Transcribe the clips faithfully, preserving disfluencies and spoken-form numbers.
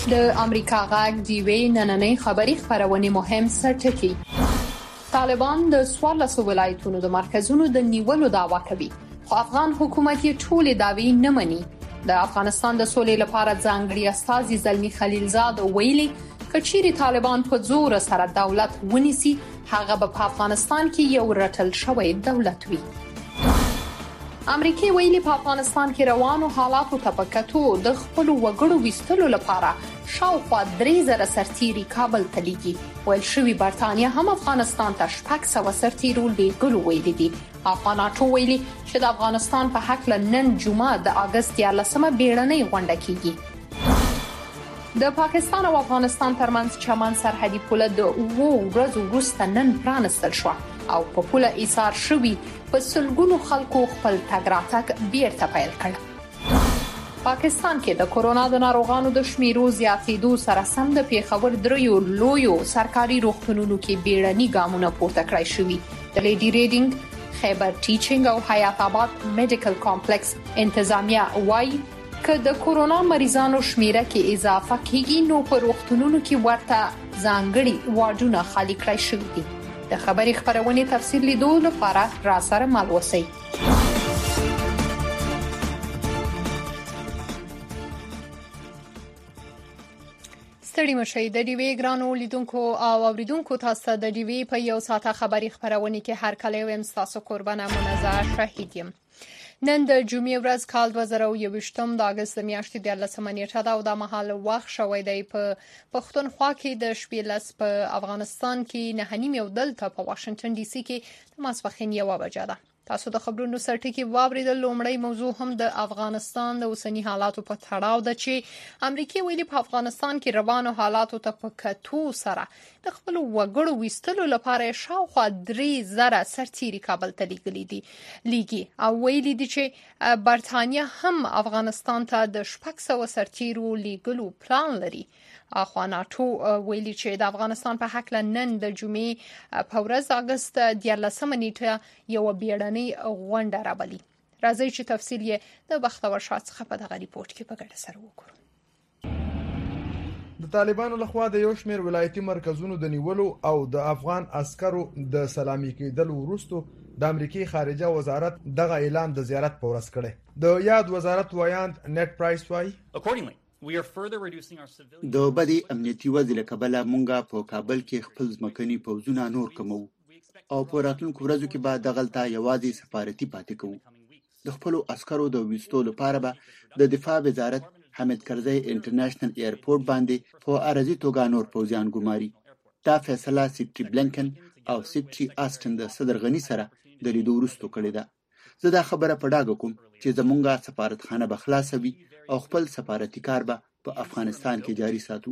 د امریکا غاګ دی وی نننۍ خبری خبرونه مهم سرټکی. طالبان د سوالسو ولایتونو د مرکزونو د نیولو دعوا کوي، خو افغان حکومت یې ټول دعوی نه مني. د افغانستان د سولې لپاره ځانګړي استازي زلمی خلیلزاد ویلي کچيري طالبان په زور سره دولت ونیسي، هغه په افغانستان کې یو رټل شوی دولت وي. امریکای ویلي په افغانستان کې روانو حالاتو ته پکاتو د خپل وګړو وستلو لپاره شاوخوا درې زره سرتیري کابل ته لیږي. ویل شوی برتانیا هم افغانستان ته شپږ سوه سرتیرو لیږلو ویلي دي. افغاناتو ویلي چې د افغانستان په حق نن جمعه د اگست یالسمه بیړنۍ غونډه کیږي. د پاکستان او افغانستان ترمنځ چمن سرحدي پوله د اوو ورځو وروسته نن پرانستل شو او په پوله ایثار شوی په سلګونو خلکو خپل تګ راتګ بیرته پیل کړ. پاکستان کې د کورونا د ناروغانو د شمیرو زیاتېدو سره سم د پیښور دریو لویو سرکاري روغتونونو کې بیړني ګامونه پورته کړای شوي. د لیډي ریډینګ، خیبر ټیچینګ او حیات آباد میډیکل کمپلیکس انتظامیه وايي که د کورونا مریضانو شمیره کې اضافه کیږي نو په روغتونونو کې ورته ځانګړي واردونه خالی کړای شوي دي. د خبري خبرونه تفصیل لیدو لپاره را سره مل اوسئ. ستړي مشئ د ډیوی ګرانو لیدونکو او اوریدونکو تاسو د ډیوی په یو ساعته خبري خبرونه کې هر کله ویم تاسو قربانه منزه شهید یم. نن د جمعې ورځ کال دوه زره او یوویشتم د اگست میاشتې د لسمه نیټه دا او د مهال وخت شوی دی په پښتونخوا کې د شپې لس په افغانستان کې نه نیم یو دلته په واشنگټن ډي سي کې د ماسپښین یو بجه ده. تاسو د خبرونو سرټکی واوریدل. لومړی موضوع هم د افغانستان د اوسنی حالاتو په تړاو ده چې امریکای ویلي په افغانستان کې روانو حالاتو ته په کتو سره د خپل وګړو وستلو لپاره شاوخوا درې زره سرتیري کابل ته لیږلي دي لیږي او ویلي دي چې برتانیا هم افغانستان ته د شپږ سوه سرتیرو لیږلو پلان لري. اخوا ناتو ویلي چې د افغانستان په حق نن د جمعې په ورځ اگست د لسمه نیټه یو بیړنۍ غونډه راولي. راځي چې تفصیل یې د بختور شاه څخه په دغه ریپورت کې په ګډه سره وکړو. د طالبانو لخوا د یو شمېر ولایتي مرکزونو د نیولو او د افغان عسکرو د سلامي کېدلو وروسته د امریکای خارجه وزارت دغه اعلان د زیارت په ورځ کړی. د یاد وزارت وایاند نیټ پرایس وایي د بدی امنیتي وضع کبله مونږه په کابل کې خپل ځمکني پوځونه نور کمو او په راتلونکو ورځو کې به دغلته یوازې سفارتي پاتې کوو. د خپل عسکرو د وستو لپاره به د دفاع وزارت حمید کرزی انټرنیشنل ایرپورټ باندې په ارزي توګه نور پوځیان ګماري. دا فیصله سیکرټری بلنکن او سیکرټری آستن د صدر غنی سره د لیدو وروسته کړې ده. زه دا خبره په ډاګه کوم چې زمونږه سفارتخانه به خلاصه وي او خپل سفارتي کار به په افغانستان کې جاری ساتو.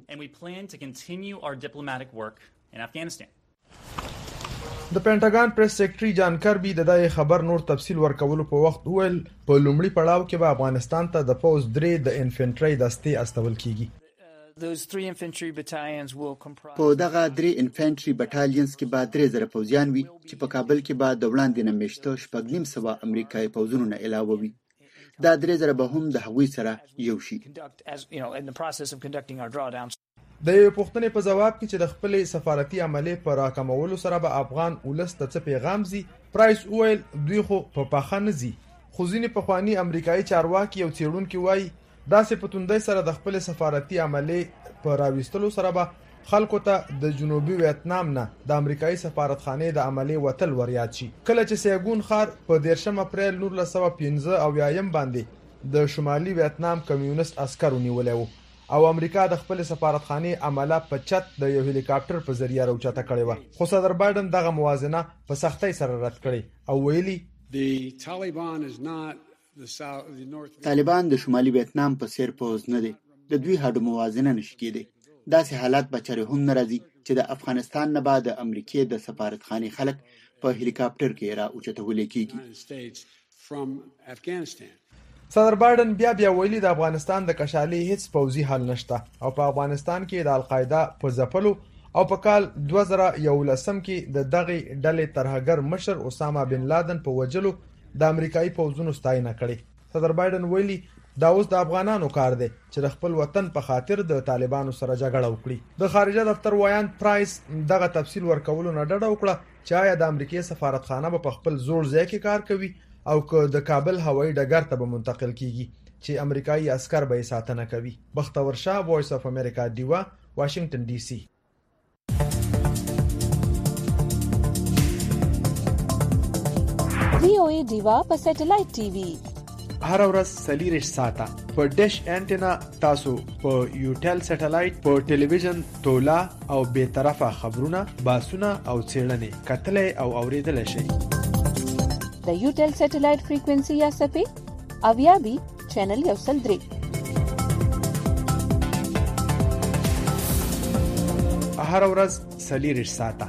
د پینټاګان پریس سیکرټری جان کربي د دغه خبر نور تفصیل ورکولو په وخت ویل په لومړي پړاو کې به افغانستان ته د پوز درې د انفنټری دستې استول کیږي. په دغه درې انفنټری بټالینز کې به درې زره پوځیان وي چې په کابل کې به د وړاندې نه میشته شپږ نیم سوه امریکایي پوځونو نه علاوه وي. دا درې زره به هم د هغوی سره یو شي. د یو پوښتنې په جواب کې چې د خپل سفارتي عملې پر راکمولو سره به افغان ولس ته څه پیغام زی، پرایس ویل دوی خو په پاخه نه زی. خو ځینې پخوانی امریکایي چارواکي او څېړونکي وایي داسې په توندۍ سره د خپل سفارتي عملې په راوستلو سره به خلکو ته د جنوبي ویتنام نه د امریکایي سفارتخانې د عملې وتل وریاد شي. کله چې سیګون خار په دیرشم اپریل نولس سوه پنځه اویایم باندې د شمالي ویتنام کمیونست عسکرو نیولی و او امریکا د خپل سفارتخانې عمله په چت د یو هلیکاپټر په ذریعه راوچته کړې وه. خو صدر بایدن دغه موازنه په سختۍ سره رد کړې او ویلي طالبان د شمالي ویتنام په څیر پوځ نه دی. د دوی هډو موازنه نشي کېدی. داسې حالات به چېرې هم نه راځي چې د افغانستان نه به د امریکې د سفارتخانې خلک په هلیکاپټر کې را اوچتولی کېږي. صدر بایدن بیا بیا ویلي د افغانستان د کشالي هیڅ پوځي حل نشته او په افغانستان کې د القاعده په ځپلو او په کال دوه زره یولسم کې د دغه ډلې ترهګر مشر اسامه بن لادن په وجلو د امریکایي پوځونو ستاینه کړې. صدر بایدن ویلي دا اوس د افغانانو کار دی چې د خپل وطن په خاطر د طالبانو سره جګړه وکړي. د خارجه دفتر وایان پرایس دغه تفصیل ورکولو نه ډډه وکړه چې آیا د امریکای سفارتخانه په خپل زوړ ځای کې کار کوي او که د کابل هوایي ډګر ته به منتقل کیږي چې امریکایي عسكر به ساتنه کوي. بختور شاه، وایس اف امریکا، دیوا، واشنگټن ډي سي. وی او ای دیوا په سټلایټ ټي وي هر ورځ سلیریش ساته په ډیش انټینا تاسو په یوټل سټلایټ په ټلویزیون تولا او به طرفه خبرونه، باسونه او څېړنې کتلې او اوریدل شي. د یوټل سټلایټ فریکوئنسي یا سپی اویا بي چینل یو سل درې. هر ورځ سلیریش ساته.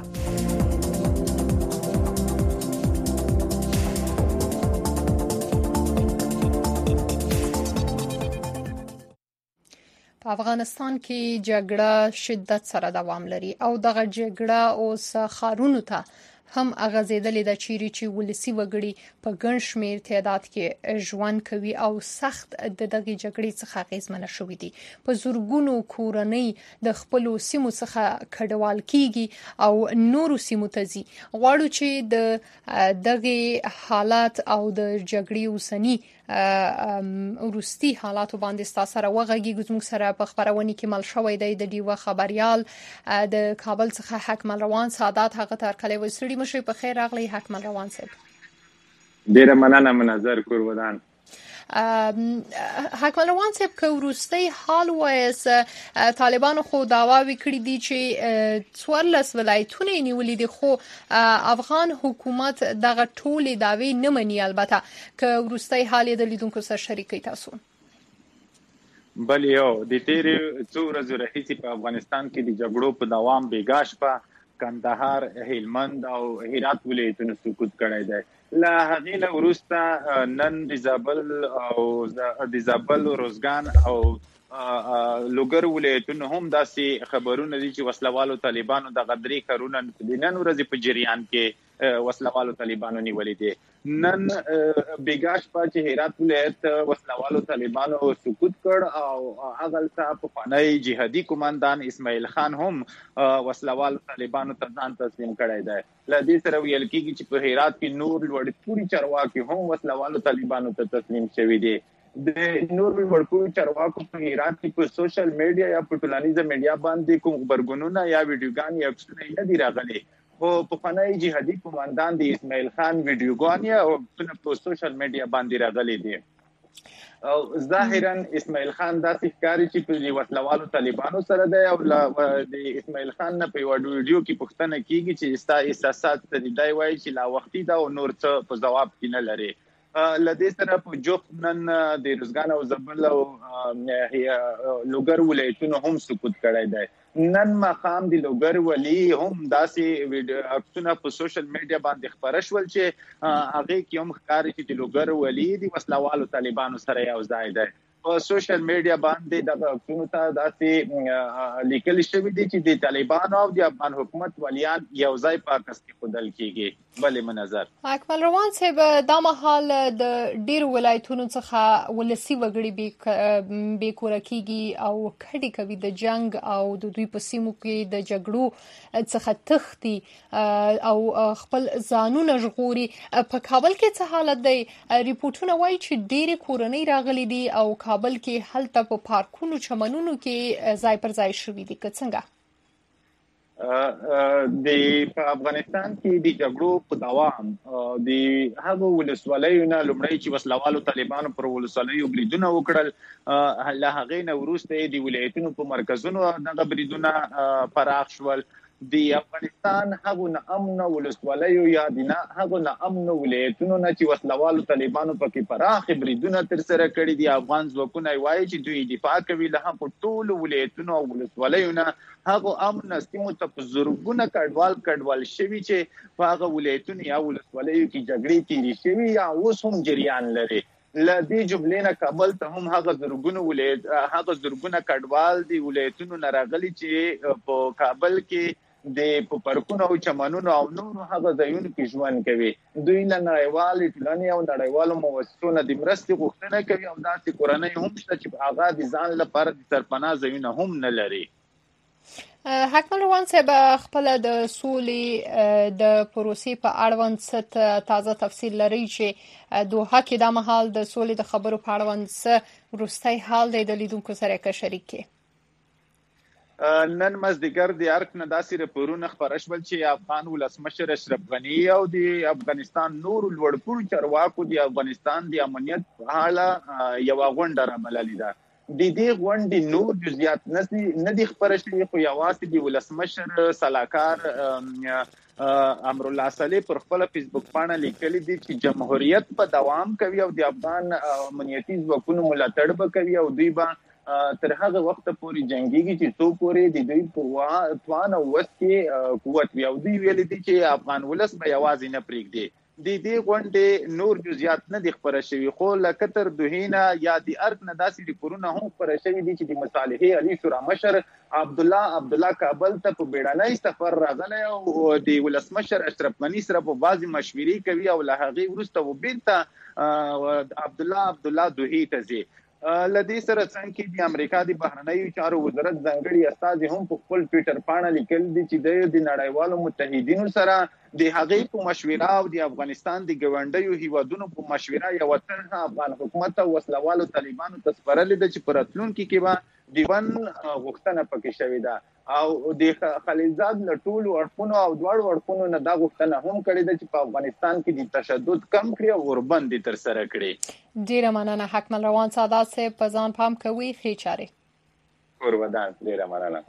په افغانستان کې جګړه شدت سره دوام لري او دغه جګړه اوس خارونو ته هم اغازېدلې ده چیرې چې ولسی وګړي په ګڼ شمېر تعداد کې ژوند کوي او سخت د دغه جګړې څخه اغېزمنه شوي دي. په زورګونو کورنۍ د خپلو سیمو څخه کډوال کیږي او نورو سیمو ته ځي. غواړو چې د دغه حالات او د جګړې اوسنی وروستي حالاتو باندې ستاسو سره وغږیږو. زموږ سره په خبرونه کې مل شوی دی د دیوه خبريال د کابل څخه حکمل روان سعادت. هغه تر کله وسړي مشه په خیر راغلی حکمل روان صاحب. ډیره مننه منظر کورودان. حکمل روان صاحب که وروستي حال وایس طالبانو خو داوا وکړي دي چې څوارلس ولایتونه نیولې دي خو افغان حکومت دغه ټولې داوی نه مني. البته که وروستي حال د لیدونکو سره شریکي تاسو بل یو د تیرې څو ورځې راهیسې په افغانستان کې د جګړو په دوام بیګاش په کندهار، هلمند او هرات ولایتونو سقوط کړی دی. له هغې نه وروسته نن د زابل او د زابل روزګان او لوګر ولایتونو هم داسې خبرونه دي چې وسلوالو طالبانو د غدري کارونه د نن ورځې په جریان کې وسلوالو طالبانو نیولې دي. نن بیګاش په چې هرات ولایت وسلوالو طالبانو سقوط کړ او هغه څه په فنای جهادي کمانډان اسماعیل خان هم وسلوالو طالبانو ته ځان تسلیم کړی دی. له دې سره ویل کېږي چې په هرات کې نور لوړپوړي چارواکي هم وسلوالو طالبانو ته تسلیم شوي دي. د نور لوړپوړي چارواکو په هرات کې په سوشل میډیا یا په ټولنیزه میډیا باندې کوم خبرګونونه یا ویډیوګان یا عکسونه نه دي راغلي. خو په فنای جهادي کمانډان د اسماعیل خان ویډیوګان یا عکسونه په سوشل میډیا باندې راغلي دي. او ظاهرا اسماعیل خان داسې ښکاري چې په وسلوالو طالبانو سره دی او د اسماعیل خان نه په یو ویډیو کې پوښتنه کیږي چې ستا احساسات څه دي. دی وایي چې لا وختي دا او نور څه په ځواب کې نه لري. لدې سره په جوخت نن د روزګان او زابل او لوګر ولایتونو هم سقوط کړی دی. نن مقام د لوګر ولی هم داسې ویډیو عکسونه په سوشل میډیا باندې خبره شول چې هغه کې هم ښکاري چې د لوګر ولی د وسلوالو طالبانو سره یو ځای دی. په سوشل میډیا باندې د عکسونو ته داسې لیکل شوی دی چې د طالبانو او د افغان حکومت ولیان یو ځای په عکس کې خودل کیږي. بلې منظر اکمل روان صاحب دا مهال د ډیر ولایتونو څخه ولسی وګړي به کور کیږي او کډي کوي د جنگ او د دوی په سیمو کې د جګړو څخه تختی او خپل ځانونه ژغوري. په کابل کې څه حالت دی؟ ریپورتونه وایي چې ډیر کورنۍ راغلي دي او کابل کې هلته په پارکونو چمنونو کې ځای پر ځای شوي دي. که څنګه د په افغانستان کې د جګړو په دوام د هغو ولسوالیو نه لومړی چې وسلوالو طالبانو پر ولسوالیو بریدونه وکړل، له هغې نه وروسته د ولایتونو په مرکزونو دغه بریدونه پراخ شول. د افغانستان هغو ناامنه ولسوالیو یا د هغو ناامنه ولایتونو نه چې وسلوالو طالبانو پکې پراخ بریدونه ترسره کړي دي، افغان ځواکونه وایي چې دوی دفاع کوي له هغو ټولو ولایتونو او ولسوالیو نه هغو امن سیمو ته په زرګونه کډوال کډوال شوي چې په هغه ولایتونو یا ولسوالیو کې جګړې تیرې شوي یا اوس هم جریان لري. له دې جملې نه کابل ته هم هغه زرګونه ولایت هغه زرګونه کډوال دی ولایتونو نه راغلي چې په کابل کې د پارکونو او چمنونو او نور هغه ځایونو کې ژوند کوي. دوی له نړیوالې ټولنې او نړیوالو مؤسسو نه د مرستې غوښتنه کوي او داسې کورنۍ هم شته چې هغه د ځان لپاره د سرپناه ځایونه هم نه لري. حکمل روان صاحب خپل د سولې د پروسې په اړوند څه تازه تفصیل لري چې دوحه کې د مهال د سولې د خبرو په اړوند څه وروستي حال دی د لیدونکو سره کې شریک کړي. نن مزدګر د ارک نه داسې راپورونه خبره شول چې افغان ولسمشر اشرف غنی او د افغانستان نور لوړپوړو چارواکو د افغانستان د امنیت په اړه یو غونډه رامللې ده. د دې غونډې نور جزئیات نه دي خبره شوي، خو یوازې د ولسمشر سلاکار امر الله صالح پر خپل فیسبوک باندې لیکلي دي چې جمهوریت په دوام کوي او د افغان امنیتي ځواکونو ملاتړ وکوي او دوی به تر هغه وخت پورې جنگيږي چې څو پورې د دوی په توان او وس کې قوت وي او دوی ویلي دي چې افغان ولس به یوازې نه پرېږدي. د دې غونډې نور جزئیات نه دي خبره شوي، خو لکه تر دوهینه یا د ارک نه داسې ریپورونه هم خبره شوي دي چې د مصالحې علي شورا مشر عبد الله عبد الله کابل ته په بیړنۍ سفر راغلی او د ولسمشر اشرف غنی سره په بعضی مشورې کوي او له هغې وروسته وبېرته عبد الله عبد الله دوحې ته ځي. لدې سره څنګه د امریکا د بهرنیو چارو وزارت ځانګړي استازي هم په خپل ټوئیټر باندې لیکل دي چې د نړیوالو متحدینو سره د هغې په مشوره او د افغانستان د ګاونډیو هیوادونو په مشوره یو طرحه افغان حکومت او وسلوالو طالبانو ته سپارلې ده چې په راتلونکي کې به د ون غوښتنه پکې شوې ده او د خلیلزاد له ټولو اړخونو او دواړو اړخونو نه دا غوښتنه هم کړې ده چې په افغانستان کې د تشدد کم کړي او اوربند یې ترسره کړي. ډیره مننه حکمل روان سادات صاحب، په ځان پام کوئ. ښې چارې. قربان، ډیره مننه.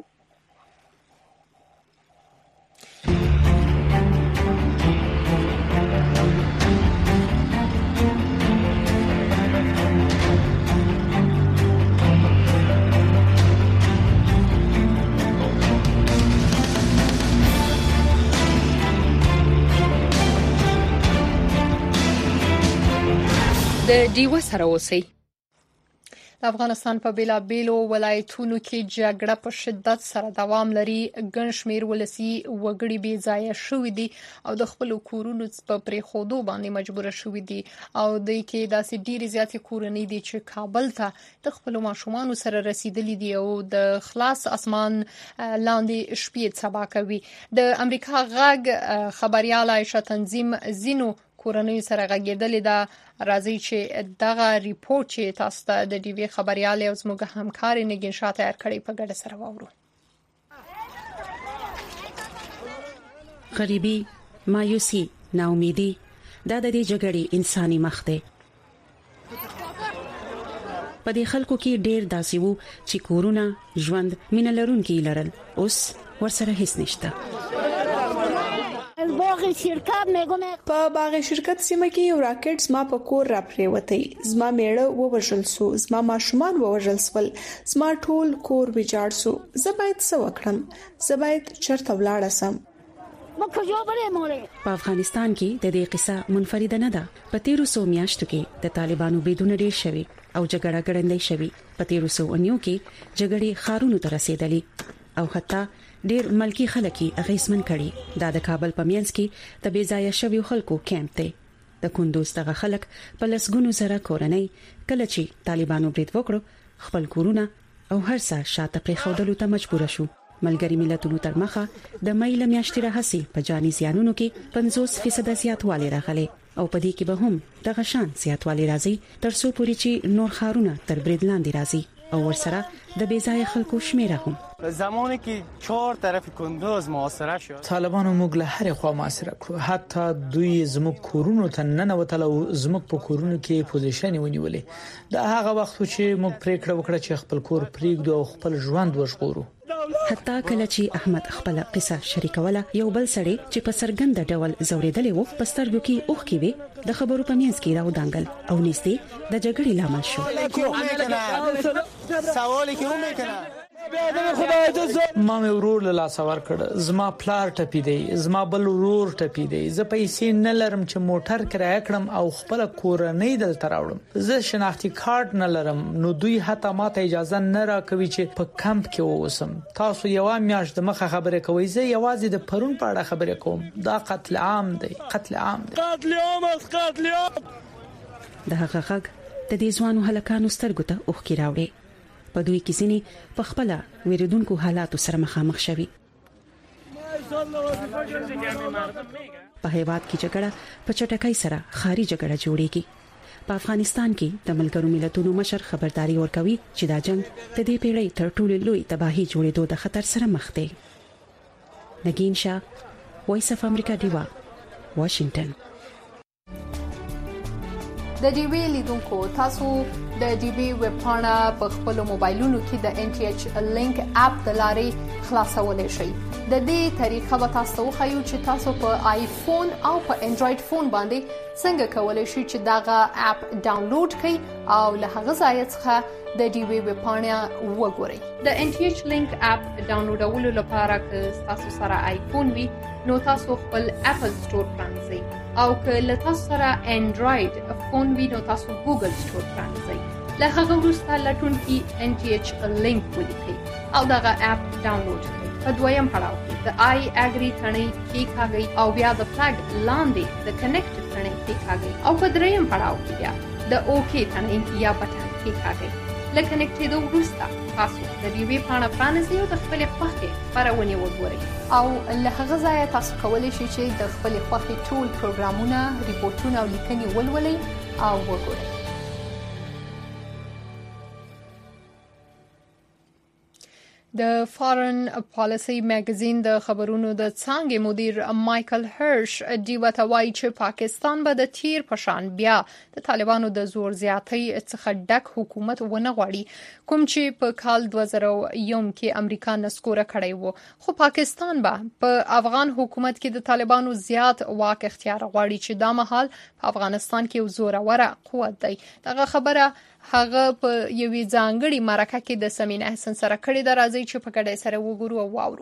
د ډیوه سره اوسئ. د افغانستان په بیلابیلو ولایتونو کې جګړه په شدت سره دوام لري. ګڼ شمېر ولسي وګړي بې ځایه شوي دي او د خپلو کورونو په پرېښودو باندې مجبوره شوي دي او دوی کې داسې ډېرې زیاتې کورنۍ دي چې کابل ته د خپلو ماشومانو سره رسیدلي دي او د خلاص اسمان لاندې شپې سبا کوي. د امریکا غږ خبريال عائشه تنظیم زینو کورنۍ سره غږېدلې ده. راځي چې دغه ریپورت چې تاسو ته د ډي وی خبريال او زموږ همکار نګین شاه تیار کړی په ګډه سره واورو. غریبي، مایوسي، ناامیدي دا د دې جګړې انساني مخ دی. په دې خلکو کې ډېر داسې وو چې کورونه، ژوند، مینه لرونکي لرل، اوس ورسره هیڅ نشته. په باغ شرکت سیمه کې یو راکټ زما په کور را پریوتی. زما میړه ووژل سو، زما ماشومان ووژل سول، زما ټول کور ویجاړ سو. زه باید څه وکړم؟ زه باید چرته ولاړ سم؟ په افغانستان کې د دې قصه منفرده نه ده. په تیرو سو میاشتو کې د طالبانو بریدونه ډېر شوي او جګړه ګړندۍ شوي. په تیرو سو اونیو کې جګړې خارونو ته رسیدلې او حتی ډېر ملکی خلک یې اغیزمن کړي. دا د کابل په مینځ کې د بې ځایه شویو خلکو کیمپ دی. د کندوز دغه خلک په لسګونو زره کورنۍ کله چې طالبانو برید وکړو خپل کورونه او هر څه شاته پرېښودلو ته مجبور شو. ملګری ملتونو تر مخه د مې له میاشتې راهسي په جاني زیانونو کې پنځوس فیصد زیاتوالی راغلی او په دې کې به هم دغه شان زیاتوالی راځي تر څو پورې چې نور خارونه تر برید لاندې راځي او ورسره د بې ځایه خلکو شمیره هم. زمانی که چهار طرف کندوز محاصره شد طالبانو موږ له هر خوا محاصره کړو. حتی دوی زموږ کورونو ته ننوتل او زموږ په کورونو کې پوزیشن ونیولې. دا هغه وخت چې موږ پریکړه وکړه چې خپل کور پریږدو او خپل ژوند وژغورو. حتی کله چې احمد خپل قصه شریکوله یو بل سړی چې په سرګند ډول زوریدلې وو په سترګو کې اوخ کې وي د خبرو په مینځ کې راو دانګل او نږدې د جګړې لامل شو. سوالی که اون میکنه ما مې ورور له لاس ور کړ، زما پلار ټپی دی، زما بل ورور ټپی دی، زه پیسې نه لرم چې موټر کرایه کړم او خپل کورنۍ دلته راوړم، زه شناختی کارت نه لرم، نو دوی حتی ماته اجازه نه راکوي چې په کمپ کې اوسم. تاسو یو میاشت د مخه خبره کوي، زه یوازې د پرون په اړه خبره کوم. دا قتل عام دی، قتل عام دی، قتل عام است، قتل عام. د هغه غږ د دې ځوانو هلکانو سترګو ته اوښکې راوړې. په دوی کې ځینې په خپل ویریدونکو حالاتو سره مخامخ شوي. په هیواد کې جګړه په چټکۍ سره خاري جګړه جوړیږي. په افغانستان کې د ملګرو ملتونو مشر خبرداري ورکوي چې دا جنگ د دې پیړۍ تر ټولو لوی تباہي جوړېدو د خطر سره مخ دی. نگین شاه، وایس اف امریکا دیوا، واشنگټن. د ډي وی لیدونکو تاسو د ډي وی ویب پاڼه په خپل موبایلونو کې د ان ټي ایچ لینک اپ د لارې خلاصولای شئ. د دې طریقه به تاسو وښیو چې تاسو په آیفون او په انډراید فون باندې څنګه کولای شئ چې داغه اپ ډاونلوډ کړئ او له هغه ځای څخه د ډي وی ویب پاڼه وګورئ. د ان ټي ایچ لینک اپ ډاونلوډولو لپاره که تاسو سره آیفون وي نو تاسو خپل اپل سٹور پرانځئ او که له تاسو سره انډراید فون وي نو تاسو ګوګل سٹور پرانځئ. له هغه وروسته لټون کې ان ټي ایچ لینک ولیکئ او دغه اپ ډاونلوډ کړئ. په دویم پړاو کې د آی اګری ثنې کلیکاږئ او بیا د فلګ لاندې د کنیکټ ثنې کلیکاږئ او په دریم پړاو کې بیا د اوکی ثنې یا بټن کلیکاږئ. له کنیکټېدو وروسته تاسو د ډي وی پاڼه پرانیزئ او د خپلې خوښې خپرونې وګورئ او له هغه ځایه تاسو کولی شئ چې د خپلې خوښې ټول پروګرامونه، ریپورتونه او لیکنې ولولئ او وګورئ. د فارن پالیسي میگزین د خبرونو د څانګې مدیر مایکل هرش دیوه ته وایي چې پاکستان به د تیر پشان بیا د طالبانو د زور زیاتۍ څخه ډک حکومت ونه غواړي، کوم چې په کال دوه زره یو کې امریکا نسکوره کړی وو. خو پاکستان به په افغان حکومت کې د طالبانو زیات واک اختیار غواړي چې دا مهال په افغانستان کې یو زوروره قوت دی. دغه خبره هغه په یوې ځانګړي مرکه کې د سمین احسن سره کړې ده. راځي چې په ګډه سره وګورو او واورو.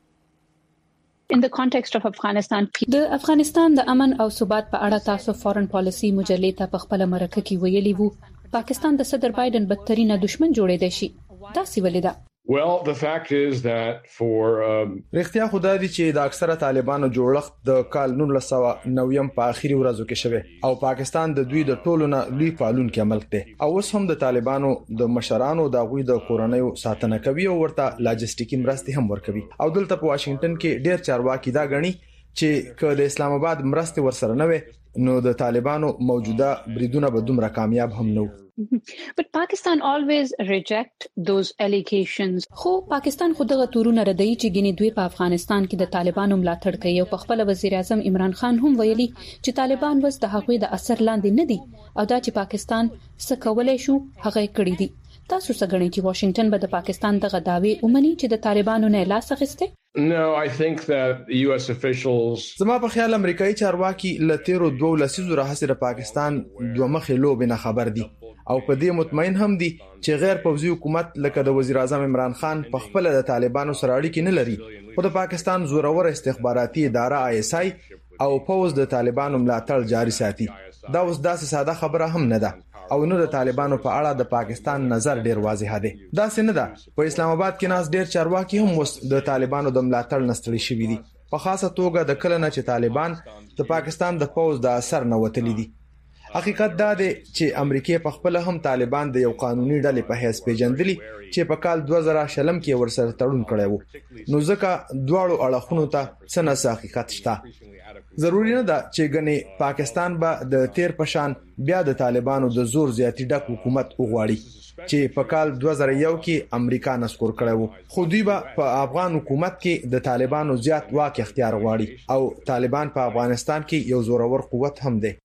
In the context of Afghanistan, د افغانستان د امن او ثبات په اړه تاسو فارن پالیسي مجلې ته په خپل مرکه کې ویلي وو پاکستان د صدر بایدن بدترینه دشمن جوړېدای شي. دا سی ولې ده؟ Well, the fact is that for um رښتیا خدای دی چې د اکثره طالبانو جوړښت د کال نولس سوه نوي په اخیری ورځو کې شوه او پاکستان د دوی د ټولو نه لوی پالونکي ملک دی او اوس هم د طالبانو د مشرانو د غوي د کورونیو ساتنه کوي او ورته لاجستیکي مرستې هم ورکوي او دلته په واشنگټن کې ډېر چارواکي دا غني چې که د اسلام آباد مرستې ورسره نه وي نو د طالبانو موجوده بریدونه به دومره کامیاب هم نه. But Pakistan always reject those allegations. خو پاکستان خو دغه تورونه ردی چې ګینې دوی په افغانستان کې د طالبانو ملاتړ کوي او په خپل وزیر اعظم عمران خان هم ویلي چې طالبان وس د هغوی د اثر لاندې نه دي او دا چې پاکستان څه کولای شو هغه کړی دي. تاسو څنګه غواړئ چې واشنگټن به د پاکستان دغه داوی ومني چې د طالبانو نه لاس اخیسته؟ No, I think that the U S officials زما په خیال امریکایي چارواکي لتیرو دوه لسیزو راهسه د پاکستان دوه مخې لوبې نه خبر دي او په دې مطمئن هم دي چې غیر پوځي حکومت لکه د وزیر اعظم عمران خان په خپل د طالبانو سره اړیکې نه لري. خو د پاکستان زورور استخباراتي اداره آی اس آی او پوز د طالبانو ملاتړ جاري ساتي. دا اوس داسې ساده خبره هم نه ده او نو د طالبانو په اړه د پاکستان نظر ډیر واضح دی. دا څنګه ده په اسلام آباد کې ناس ډیر چارواکي هم اوس د طالبانو د ملاتړ نستړي شوي دي په خاصه توګه د کله نه چې طالبان د پاکستان د پوز د اثر نه وتلی دي. حقیقت دا دی چې امریکای په خپل هم طالبان د یو قانوني ډلې په حیث پیژندلي چې په کال دوه زره شلم کې ورسره تړون کړی وو. نو ځکه دواړو اړخونو ته څه نه حقیقت شته. ضروری نه ده چې ګنې پاکستان به د تیر پشان بیا د طالبانو د زور زیاتی ډک حکومت وغواړي چې په کال دوه زره یو کې امریکا نسکور کړی وو. خو دوی به په افغان حکومت کې د طالبانو زیات واک اختیار غواړي او طالبان په افغانستان کې یو زورور قوت هم دی.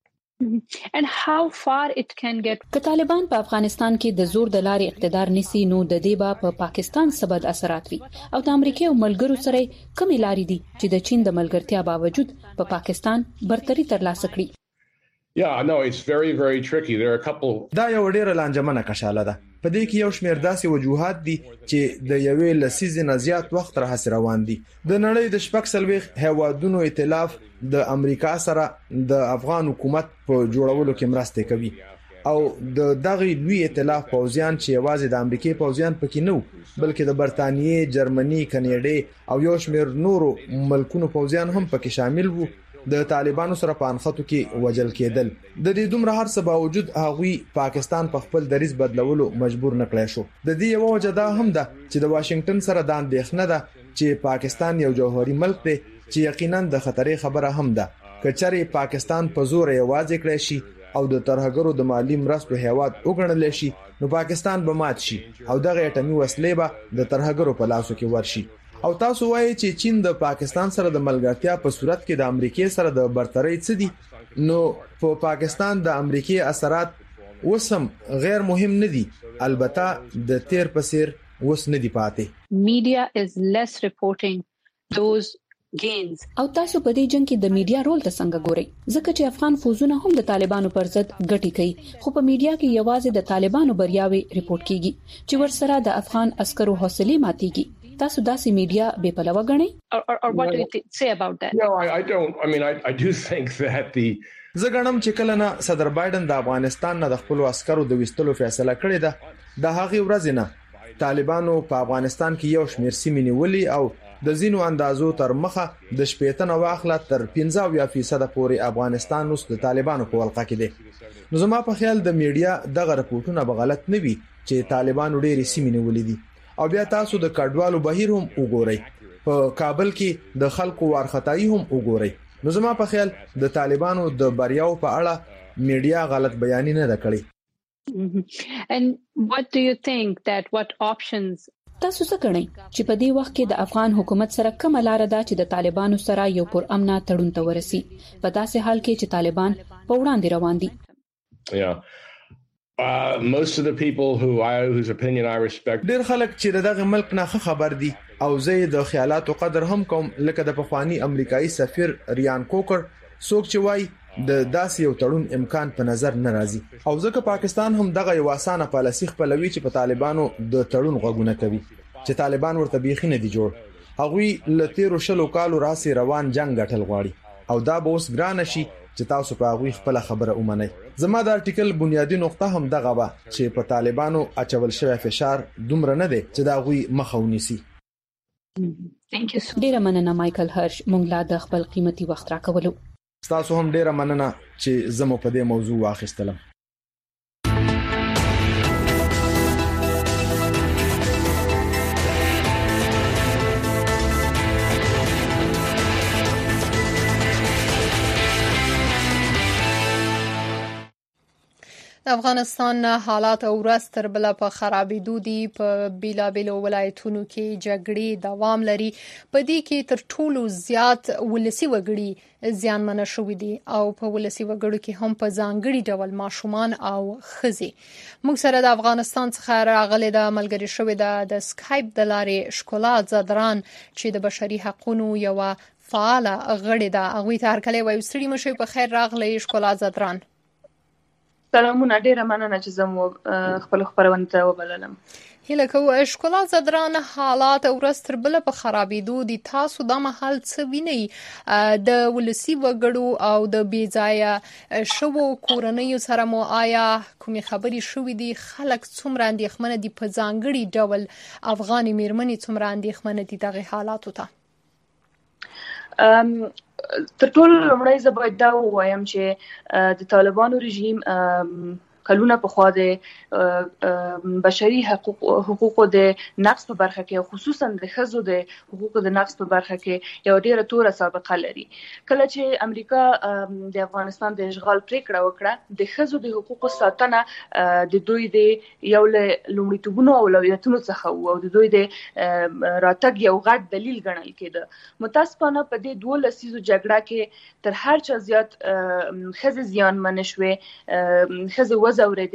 And how far it can get. که طالبان په افغانستان کې د زور د لارې اقتدار نسی نو د دې با په پاکستان سبد اثرات وي او د امریکا او ملګرو سره کومې لارې دي چې د چین د ملګرتیا باوجود په پا پاکستان برتري ترلاسه کړي. Yeah, no, it's very, very tricky. There are a couple. دا یو ډیره لانجمنه کشاله ده. په دې کې یو شمېر داسې وجوهات دي چې د یوې لسیزې نه زیات وخت راهیسې روان دي. د نړۍ د شپږ څلوېښت هیوادونو ائتلاف د امریکا سره د افغان حکومت په جوړولو کې مرسته کوي او د دغه لوی ائتلاف پوځیان چې یوازې د امریکای پوځیان پکې نه وو بلکې د برتانیې، جرمني، کاناډا او یو شمېر نورو ملکونو پوځیان هم پکې شامل وو. د طالبانو سره په انخطو کې وجل کېدل. د دې دومره هر څه باوجود هغوی پاکستان په خپل دریځ بدلولو مجبور نه کړی شو. د دې یو وجه دا هم ده چې د واشنگټن سره د اندېښنه ده چې پاکستان یو جوهري ملک دی چې یقینا د خطرې خبره هم ده. کچره پاکستان په زور یوازې کړی شي او د ترهګرو د مالی مرستو هیواد وګڼل شي نو پاکستان به مات شي او دغه اټومي وسلې به د ترهګرو په لاسو کې ورشي. او تاسو وایي چې چین د پاکستان سره د ملګرتیا په صورت کې د امریکای سره د برتري څه دي، نو په پا پاکستان د امریکای اثرات وسم غیر مهم نه دي، البته د تیر پسیر وس نه دي پاتې. Media is less reporting those gains. او تاسو په دې جنگ کې د میډیا رول ته څنګه ګورئ؟ ځکه چې افغان فوجونه هم د طالبانو پر ضد ګټي کوي خو په میډیا کې یوازې د طالبانو بریاوي ریپورت کیږي چې ورسره د افغان عسکرو حوصله ماتيږي. تاسو داسې میډیا بے پلوه غنئ؟ Or, or, or what no. do you th- say about that? No, I, I don't. I mean, I, I do think that the زه غنم چې کله نه صدر بایدن د افغانستان نه د خپل عسکرو د وستلو فیصله کړې ده د هغه ورځ نه طالبانو په افغانستان کې یو شمېر سیمې نیولې او د زینو اندازو تر مخه د شپېته واخله تر پنځه فیصد پورې افغانستان اوس د طالبانو په ولقه کې دی. نو زما په خیال د میډیا دغه رپورټونه به غلط نه وي چې طالبانو ډېری سیمې نیولې دي. او بیا تاسو د کډوالو بهیر هم وګورئ، په کابل کې د خلکو وارخطایي هم وګورئ. نو زما په خیال د طالبانو د بریاو په اړه میډیا غلط بیان نه ده کړې. And what do you think that what options تاسو څه کړئ چې په دې وخت کې د افغان حکومت سره کومه لار ده چې د طالبانو سره یو پر امنه تړون ته ورسي په داسې حال کې چې طالبان په وړاندې روان دي؟ Yeah. Uh, most of the people who I whose opinion I respect. ډېر خلک چې دغه ملک نه خبر دي او زه د خیالاتو قدر هم کوم، لکه د پخوانی امریکایي سفیر ریان کوکر څوک چې وایي د داسې یو تړون امکان په نظر نه راځي او ځکه پاکستان هم دغه یو اسانه پالیسي خپلوي چې په طالبانو د تړون غوښتنه کوي چې طالبان ورته بيخي نه دي جوړ. هغوی لتیرو شلو کالو راسي روان جنگ غټل غواړي او دا به اوس ګران شي چې تاسو په هغه خپل خبره ومنئ. زما د ارټیکل بنیادی نقطه هم دغه و چې په طالبانو اچول شوی فشار دومره نه دی چې دا غوي مخاوني سي. ډیره مننه مایکل هرش، مونږ لا د خپل قیمتي وخت راکولو. تاسو هم ډیره مننه چې زمو په دې موضوع واخیستلم. افغانستان حالات ورځ تر بل په خرابېدو دي. په بیلابېلو ولایتونو کې جګړې دوام لري. په دې کې تر ټولو زیات ولسی وګړي زیانمن شوي دي او په ولسی وګړو کې هم په ځانګړي ډول ماشومان او ښځې. موږ سره د افغانستان څخه راغلي د ملګری شوی د سکایپ د لارې ښکلا زدران چې د بشري حقوقو یو فعال غړي ده. هغه ته هرکلی وایو. ستړي مشي په خیر راغلی ښکلا زدران. سلامونه، ډیره مننه چې زمو خپل خبرونه ته وبللم. هله کوم ښکلا زدران، حالات ورځ تر بل په خرابېدو دي. تاسو د محل څه وینئ د ولسی وګړو او د بیځایه شوو کورنیو سره مو آیا کومې خبرې شوې دي؟ خلک څومره اندېښمن دي په ځانګړي ډول افغاني میرمنې څومره اندېښمن دي دغه حالاتو ته؟ ام تر ټولو لومړی زه باید دا ووایم چې د طالبانو رژیم کلونه په خوا د بشري حقوق حقوقو د نقص په برخه کې خصوصا د ښځو د حقوقو د نقص په برخه کې یو ډیره توره سابقه لري. کله چې امریکا د افغانستان د اشغال پریکړه وکړه د ښځو د حقوقو ساتنه د دوی د یو لومړیتوبونو او اولویتونو څخه او د دوی د راتګ یو غټ دلیل ګڼل کېده. متاسفانه په دې دوه لسیزو جګړه کې تر هر چا زیات ښځې زیانمن شوې، ښځې وځورېدې،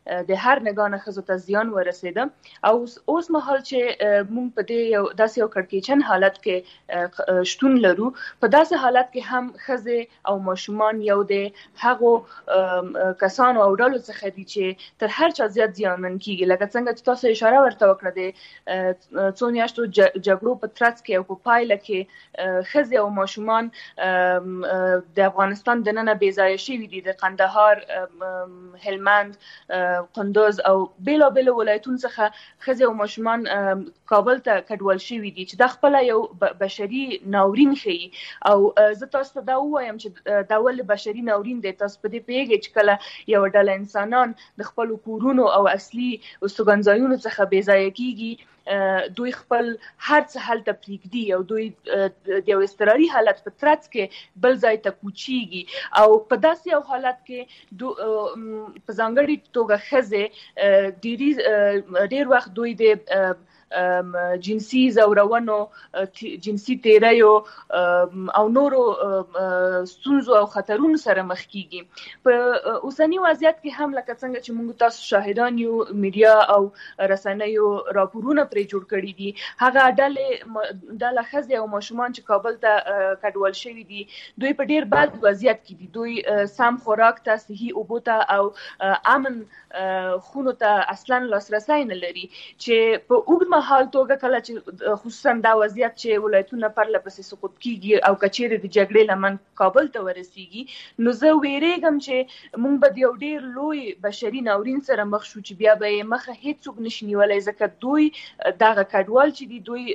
د هر نگانه خزو ته زیان ورسېده او اوس مهال چې موږ په دې یو داسې یو کړکېچن حالت کې شتون لرو په داسې حالت کې هم خزه او ماشومان یو د هغو کسانو او ډلو څخه دي چې تر هر چا زیات زیانمن کیږي لکه څنګه چې تاسو اشاره ورته وکړه د څو میاشتو جګړو په ترڅ کې او په پایله کې خزه او ماشومان د افغانستان دننه بې ځایه شوي دي د قندهار هلمند قندوز او بیلو بیلو ولایتونو څخه خزه او ماشومان کابل ته کډوال شوي دي چې دا خپل یو بشري ناورین ښیي او زه تاسو ته دا وایم چې دا ولې بشري ناورین دی تاسو په دې پیږئ چې کله یو ډله انسانان د خپل کورونو او اصلي استوګنځایونو څخه بې ځایه کیږي دوی خپل هر څه هلته پرېږدي او دوی د یو اضطراري حالت په ترڅ کې بل ځای ته کوچیږي او په داسې یو حالت کې په ځانګړې توګه ښځې ډېری ډېر وخت دوی د جنسي زورونو جنسي تیریو او نورو ستونزو او خطرونو سره مخ کیږي په اوسنی وضعیت کې هم لکه څنګه چې موږ تاسو شاهدان یو میډیا او رسنیو راپورونه پرې جوړ کړي دي هغه ډلې ډله ښځې او ماشومان چې کابل ته کډوال شوي دي دوی په ډېر بد وضعیت کې دي دوی سم خوراک ته صحي اوبو ته او امن خونو ته اصلا لاسرسی نه لري چې په اوږد حال توګه کله چې خصوصا دا وضعیت چې ولایتونه پرله پسې سقوط کیږي او کچېرې د جګړې لمن کابل ته ورسیږي نو زه ویریږم چې موږ به د یو ډېر لوی بشري ناورین سره مخ شو چې بیا به یې مخه هیڅوک نشي نیولی ځکه دوی دغه کډوال چې دي دوی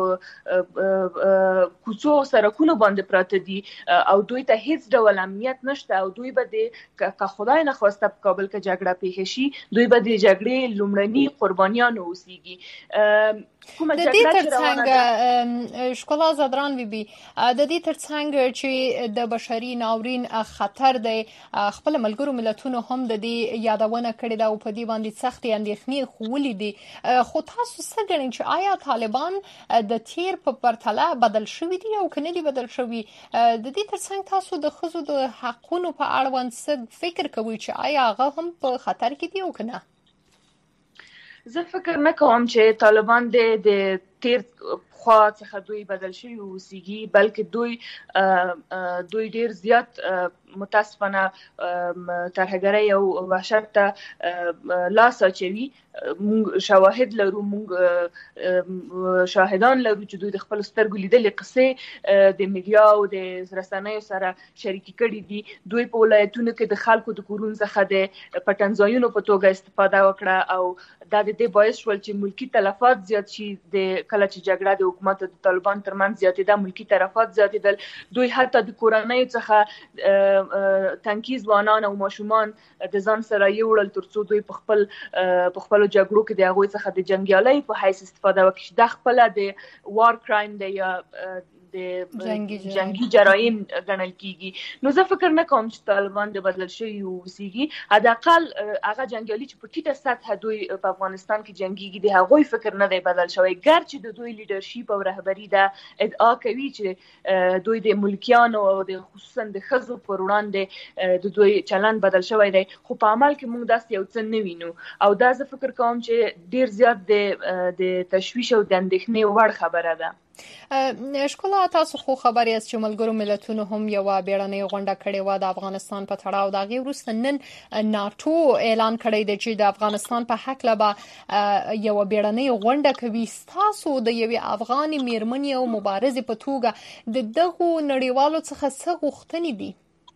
په کوڅو او سړکونو باندې پراته دي او دوی ته هیڅ ډول امنیت نشته او دوی به د که خدای نخواسته په کابل کې جګړه پیښه شي دوی به د جګړې لومړني قربانیان اوسیږي د دې ترڅنګ ښکلا زدران بیبي د دې ترڅنګ چې د بشري ناورین خطر دی خپل ملګرو ملتونو هم د دې یادونه کړې ده او په دې باندې سختې اندېښنې خولې دي خو تاسو څه ګڼئ چې آیا طالبان د تیر په پرتله بدل شوي دي او که نه دي بدل شوي د دې ترڅنګ تاسو د ښځو د حقونو په اړوند څه فکر کوئ چې آیا هغه هم په خطر کې دي او که نه زه فکر نه کوم چې طالبان د تیر خوا څخه دوی بدل شوي اوسیږي بلکې دوی دوی ډیر زیات متاسفانه ترهګرۍ او وحشت ته لاس اچوي موږ شواهد لرو موږ شاهدان لرو چې دوی د خپل سترګو لیدلې قصې د میډیا او د رسنیو سره شریکې کړي دي دوی په ولایتونو کې د خلکو د کورونو څخه د پټنځایونو په توګه استفاده وکړه او دا د دې باعث شول چې ملکی تلفات زیات شي د کله چې جګړه د حکومت او د طالبان ترمنځ زیاتېده ملکی تلفات زیاتېدل دوی حتی د کورنیو څخه تنکي ځوانان او ماشومان د ځان سره یوړل ترڅو دوی په خپل په خپل جګړو کې د هغوی څخه د جنګیالۍ په حیث استفاده وکړي دا خپله د وار کرایم دی یا د جنگي جرایم ګڼل کیږي نو زه فکر نه کوم چې طالبان د بدل شوي اوسیږي حداقل هغه جنګیالي چې په ټیټه سطحه دوی په افغانستان کې جنګیږي د هغوی فکر نه دی بدل شوی ګر چې د دوی لیډرشپ او رهبري دا ادعا کوي چې دوی د ملکیانو او د خصوصا د ښځو پر وړاندې د دوی چلند بدل شوی دی خو په عمل کې موږ داسې یو څه نه وینو او دا زه فکر کوم چې ډیر زیات د تشویش او د اندېښنې وړ خبره ده ښکلا تاسو خو خبر یاست چې ملګرو ملتونو هم یو بیړنۍ غونډه کړې و د افغانستان په تړاو د هغې وروسته نن ناټو اعلان کړی دی چې د افغانستان په هکله به یو بیړنۍ غونډه کوي ستاسو د یوې افغانې میرمنې او مبارزې په توګه د دغو نړیوالو څخه څه غوښتنې دي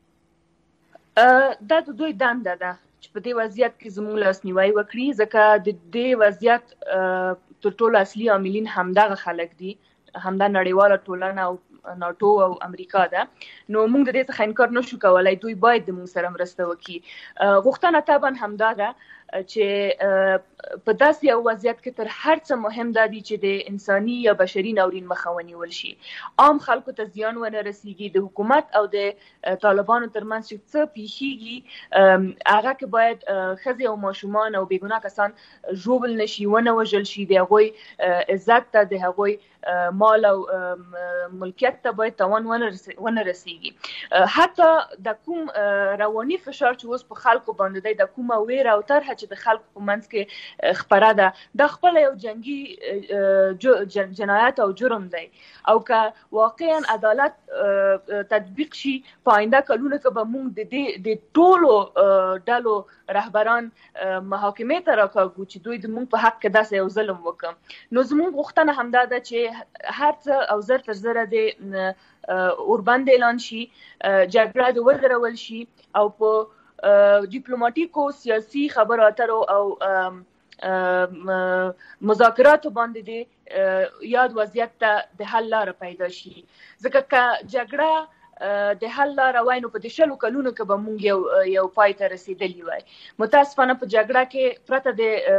دا د دوی دنده ده چې په دې وضعیت کې زموږ لاسنیوی وکړي ځکه د دې وضعیت تر ټولو اصلي عاملین همدغه خلک دي همدا نړیواله ټولنه او ناټو او امریکا ده نو موږ د دې څخه انکار نشو کولای دوی باید د موږ سره مرسته وکړي غوښتنه طبعا همدا ده چې په داسې یو وضعیت کې تر هر څه مهم دا دي چې د انساني یا بشري ناورین مخه ونیول شي عام خلکو ته زیان ونه رسیږي د حکومت او د طالبانو ترمنځ چې څه پیښیږي هغه کې باید ښځې او ماشومان او بېګناه کسان ژوبل نشي ونه وژل شي د هغوی عزت ته د هغوی مال او ملکیت ته باید تاوان ونه رسیږي حتی د کوم رواني فشار چې اوس په خلکو باندې دی د کومه ویره او طرحه چې د خلکو په منځ کې خبره ده د خپل یو جنگي جنایت او جرم دی او که واقعا عدالت تطبیق شي په آینده کلونو کې به موږ د دې د ټولو ډلو رهبران محاکمې ته راکاږو چې دوی د موږ په حق کې داسې یو ظلم وکړ. نو زموږ غوښتنه همدا ده چې هر څه او زر تر زره د اوربند اعلان شي، جګړه د ودرول شي او په ډیپلوماټیکو سیاسي خبرو اترو او مذاکراتو باندې د یاد وضعیت ته د حل لاره پیدا شي. ځکه که جګړه د حل لاره وای نو په دې شلو کلونو کې به مونږ یو یو پای ته رسیدلی وای. متاسفانه په جګړه کې پرته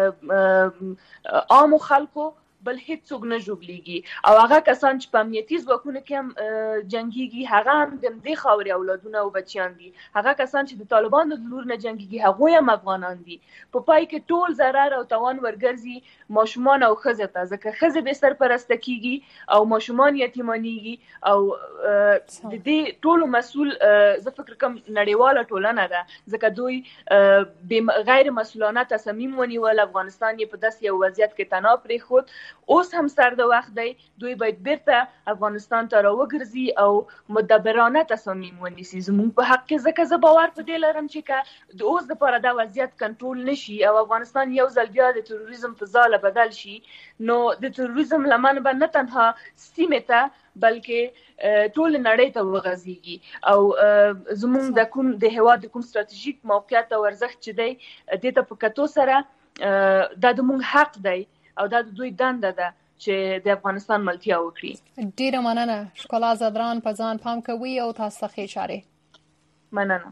د عامو خلکو بل هیڅ څوک نه ژوبلیږي او هغه کسان چې په امنیتي ځواکونو کې هم جنګيږي هغه هم د دې خاورې اولادونه او بچیان دي. هغه کسان چې د طالبانو د لور نه جنګيږي هغه هم افغانان دي. په پای کې ټول ضرر او تاوان ورګرځي ماشومان او ښځې ته، ځکه ښځې به سرپرسته کیږي او ماشومان یتیمانیږي او د دې ټولو مسؤل زه فکر کوم نړیواله ټولنه ده، ځکه دوی غیر مسؤلانه تصمیم ونیول افغانستان یې په داسې یو وضعیت کې تنها پرېښود. اوس هم سر د وخت دی دوی باید بیرته افغانستان ته راوګرځي او مدبرانه تصمیم ونیسي زموږ په حق کې. ځکه زه باور په دې لرم چې که د اوس دپاره دا وضعیت کنټرول نشي او افغانستان یو ځل بیا د تروریزم په ځاله بدل شي، نو د تروریزم لمن به نه تنها سیمې ته بلکې ټول نړۍ ته وغځيږي او زموږ د کوم د هېواد د کوم ستراتیژیک موقعیت او ارزښت چې دی دې ته په کتو سره دا د موږ حق دی او دا د دوی دنده ده چې د افغانستان ملتیا وکړي. ډیره مننه ښکلا زدران، په ځان پام کوي او تاسو ته ښې چارې. مننه.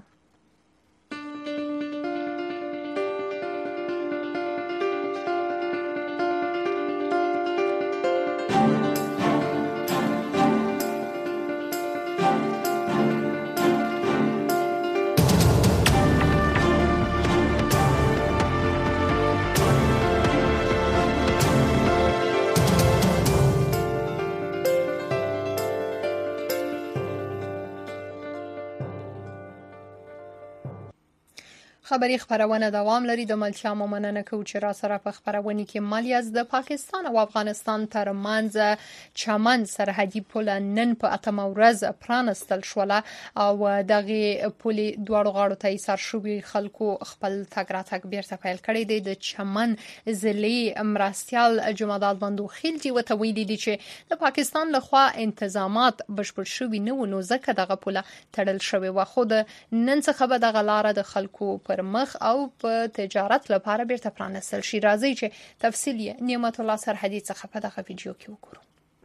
خبری خبرونه دوام لري. د ملتیا مننه کوم چې را سره په خبرونه کې مالیاز د پاکستان او افغانستان ترمنځ چمن سرحدي پل نن په اتمه ورځ پرانستل شول او دغه پل دواړو غاړو ته ایثار شوی خلکو خپل تګ راتګ بیرته پیل کړی دی. د چمن ضلعي مرستيال جمعداد بندو خلجی وته ویلي دي چې د پاکستان لخوا انتظامات بشپړ شوی نه و، نو ځکه دغه پل تړل شوی و. خو د نن څخه به دغه لار د خلکو پر مخ او په تجارت لپاره بیرته پرانستل شي. راځي چې تفصیل یې نعمت الله سرحدي څخه په دغه ویډیو کې وګورو.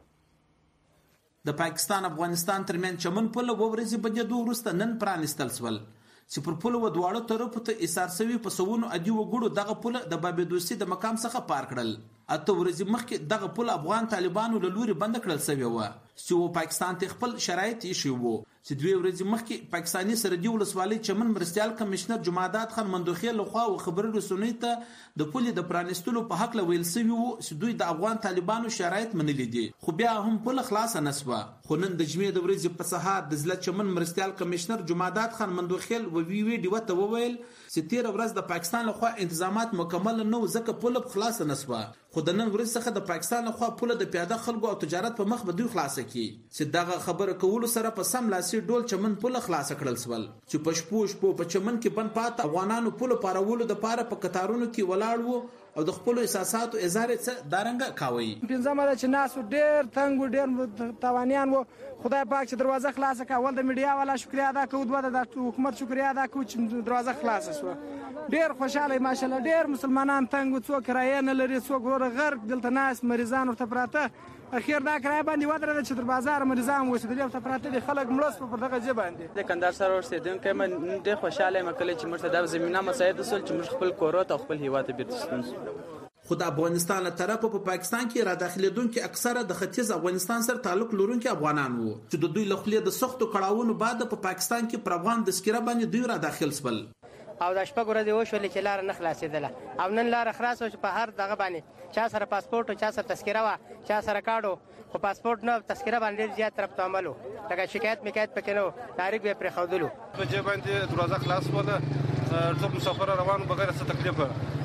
د پاکستان افغانستان ترمن چمن پل وورزي بجدو ورسته نن پرانستل سول چې پر پل و دواړو طرفو ته ایثار شوی په سونو ادي وګړو دغه پل د بابدوسی د مقام څخه پار کړل. اته ورځې مخکې دغه پل افغان طالبانو له لوري بند کړل شوی و چې پاکستان ته خپل شرایط یې شو وو چې دوی ورځې مخکې پاکستاني سرحدي ولسوالۍ چمن مرستيال کمشنر جمعداد خان مندوخیل لخوا او خبري رسونی ته د پل د پرانستلو په حق لویل شوی وو چې دوی د افغان طالبانو شرایط منلي دي، خو بیا هم پل خلاص نسوه. خو نن د جمعې د ورځې په سهار د ضلع چمن مرستيال کمشنر جمعداد خان مندوخیل و وی وی ډیو ته وویل چې تیر ورځ د پاکستان لخوا انتظامات مکمل نه و ځکه پل خلاص نسوه، خو د نن ورځ څخه د پاکستان لخوا پل د پیاده خلکو او تجارت په مخ به دوی خلاص کی چې دغه خبره کول سره په سم لاسي ډول چمن پل خلاص کړل سول چې په شپو شپو په چمن کې بن پات افغانانو پل پارولو د پاره په قطارونو کې ولاړ وو او د خپل احساساتو اظهار څه دارنګ کاوي. پنځمه ده چې ناس ډېر تنګ ډېر توانیان وو، خدای پاک چې دروازه خلاصه کړه. ول د میډیا والا شکریا ادا کوو، دوه د حکومت شکریا ادا کوو چې دروازه خلاصه شوه. ډېر خوشاله ماشاءالله، ډېر مسلمانان تنګ څوک کرایه نه لري، څوک ور غرق دلته ناس مریضان ورته پراته. اخیر دا کرایه باندې ودرېده چې در بازار مریضان وسیدلی ورته پراته دي خلک مړس په دغه ځای باندې. د کندهار سره ورسېدونکي من ډېر خوشاله یم کله چې موږ ته د زمينه مساعد وسول چې موږ خپل کور او خپل هیواد ته بیرته ستنو. خو د افغانستان له طرفه په پاکستان کې را داخليدونکو اکثره د ختیځ افغانستان سره تعلق لرونکي افغانان وو چې د دوی له خلې د سختو کړهونو بعد په پاکستان کې پر افغان د سکیره باندې دوی را داخل سول او د شپږ ورځې وشولې چې لار نه خلاصېدله او نن لار خلاص او په هر دغه باندې چا سره پاسپورت او چا سره تذکره وا چا سره کارډو خو پاسپورت نه تذکره باندې زیات طرف ته عملو لکه شکایت میکایت پکې نو تاریخ به پر خودلو په جې باندې دروازه خلاص وله ټول مسافر روان بغیر څه تکلیف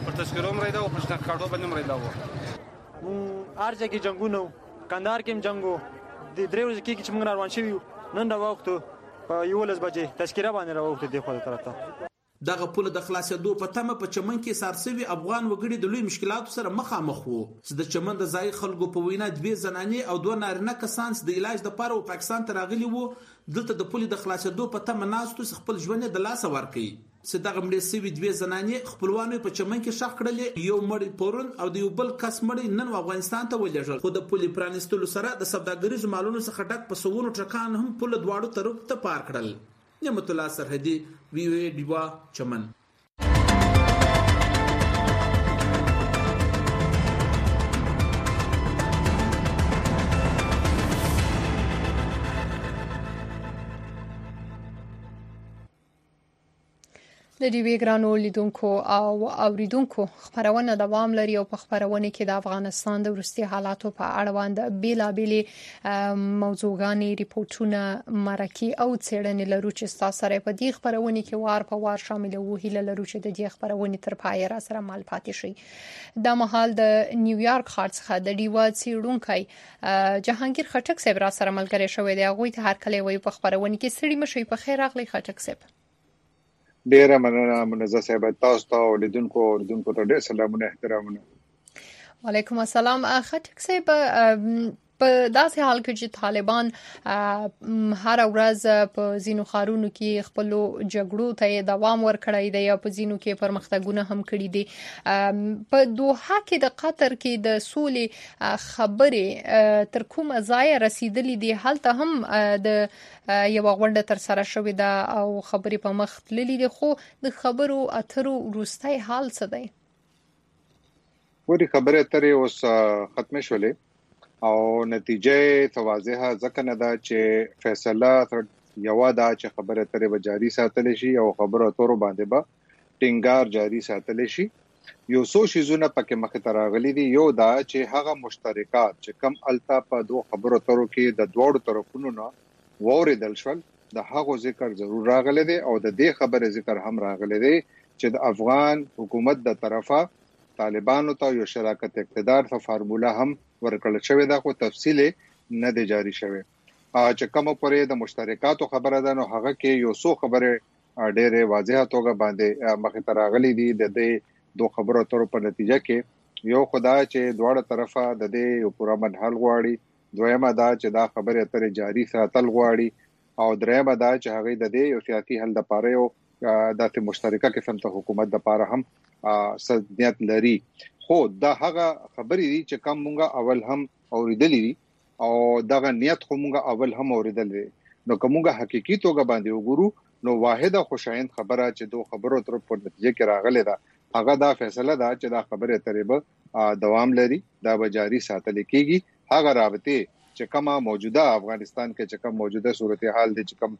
پر تذکرو مرید او پر کاټو باندې مرید او مون ارجه کې جنگونو کندهار کې جنگو د درې ورځې کې چې موږ روان شوو نن دا وخت په یو لس بجې تذکره باندې راوخته دی خو طرف ته دغه پوله د خلاصېدو په تمه په چمن کې سارسوي افغان وګړي د لوی مشکلاتو سره مخامخ وو چې د چمن د ځای خلکو په وینا دوه زنانې او دوه نارینه کسان د علاج لپاره په پاکستان ته راغلي وو دلته د پولې د خلاصېدو په تمه ناستو خپل ژوند د لاس ورکړي چې دغه مړې سوي دوه زنانې خپلوانو په چمن کې شخ کړل یو مړی پورن او د یو بل کس مړی نن افغانستان ته ولېږل خو د پولې پرانستلو سره د سوداګریز مالونو څخه ډک په سوونو ټرکان هم پوله دواړو طرف ته پار کړل نعمت الله سرحدي وی وی دیوا چمن د دې وګرانو لیدونکو او اوریدونکو خبرونه دوام لري او په خبرونه کې د افغانستان د ورستي حالاتو په اړوند بیلابېلې موضوعګانې ریپورتونه مرکه او څېړنې لرو چې تاسو سره په دې خبرونه کې وار په وار شامل وو هله لرو چې د دې خبرونه تر پای را سره مال پاتې شي د محل د نیویارک ښار څخه د ډیوا څېړونکي جهانگیر خټک صاحب را سره ملګری شوی دی هغه ته هر کله وي په خبرونه کې سړي مشي په خیر اغلی خټک صاحب ډیره مننه منزه صاحب تاسو ته ولیدونکو اوریدونکو ته ډیر سلامونه احترامونه وعلیکم السلام خټک صاحب په داسې حال کې چې طالبان هر ورځ په زینو خارونو کې خپل جګړو ته دوام ورکړی دی یا په زینو کې پرمختګونه هم کړي دي په دوحه کې د قطر کې د سولې خبرې تر کومه ځای رسیدلې دي هلته هم د یو غونډه تر سره شوې ده او خبرې په مخ تللې دي خو د خبرو اترو وروستي حال څه دی وړي خبره اترې اوس ختمه شولې او نتیجه توازیه ځکه نه ده چې فیصله یو ده چې خبره اترې به جاری ساتل شي او خبره اترو باندې به ټینګار جاری ساتل شي یو څو شیزونه پکې مخ ته راغلي دي یو دا چې هغه مشترکات چې کم التا په دوه خبرو اترو کې د دوړو طرفونو نه ووریدل شول د هغه ذکر ضرور راغلی دی او د دې خبره ذکر هم راغلی دی چې د افغان حکومت د طرفه طالبانو ته یو شراکت اقتدار ته فارموله هم ورکړل شوې ده خو تفصیل نه دی جاری شوی چې کوم پرې د مشترکاتو خبره ده نو هغه کې یو څو خبره ډېره واضحه توګه باندې مخ ته راغلي دي د دې دوه خبرو تر په نتیجه کې یو خدای چې دواړه طرفه د دې یو پوره منحل غواړي دویمه دا چې دا خبره تر جاری ساتل غواړي او دریمه دا چې هغه د دې یو سیاسي حل د پاره یو د مشترکه قسم ته حکومت د پاره هم صدیت لري خو دا هغه خبرې دي چې کوم مونږه اول هم اوریدلې دي او دغه نیت خو مونږه اول هم اوریدلې نو کومه حقيقي توګه باندې وګورو نو واحده خوشاین خبره چې دوه خبرو تر په نتیجه کې راغله ده هغه دا فیصله ده چې دا خبره ترېبه دوام لري دا به جاری ساتل کیږي هغه رابطه چې کومه موجوده افغانستان کې چې کوم موجوده صورتحال دي چې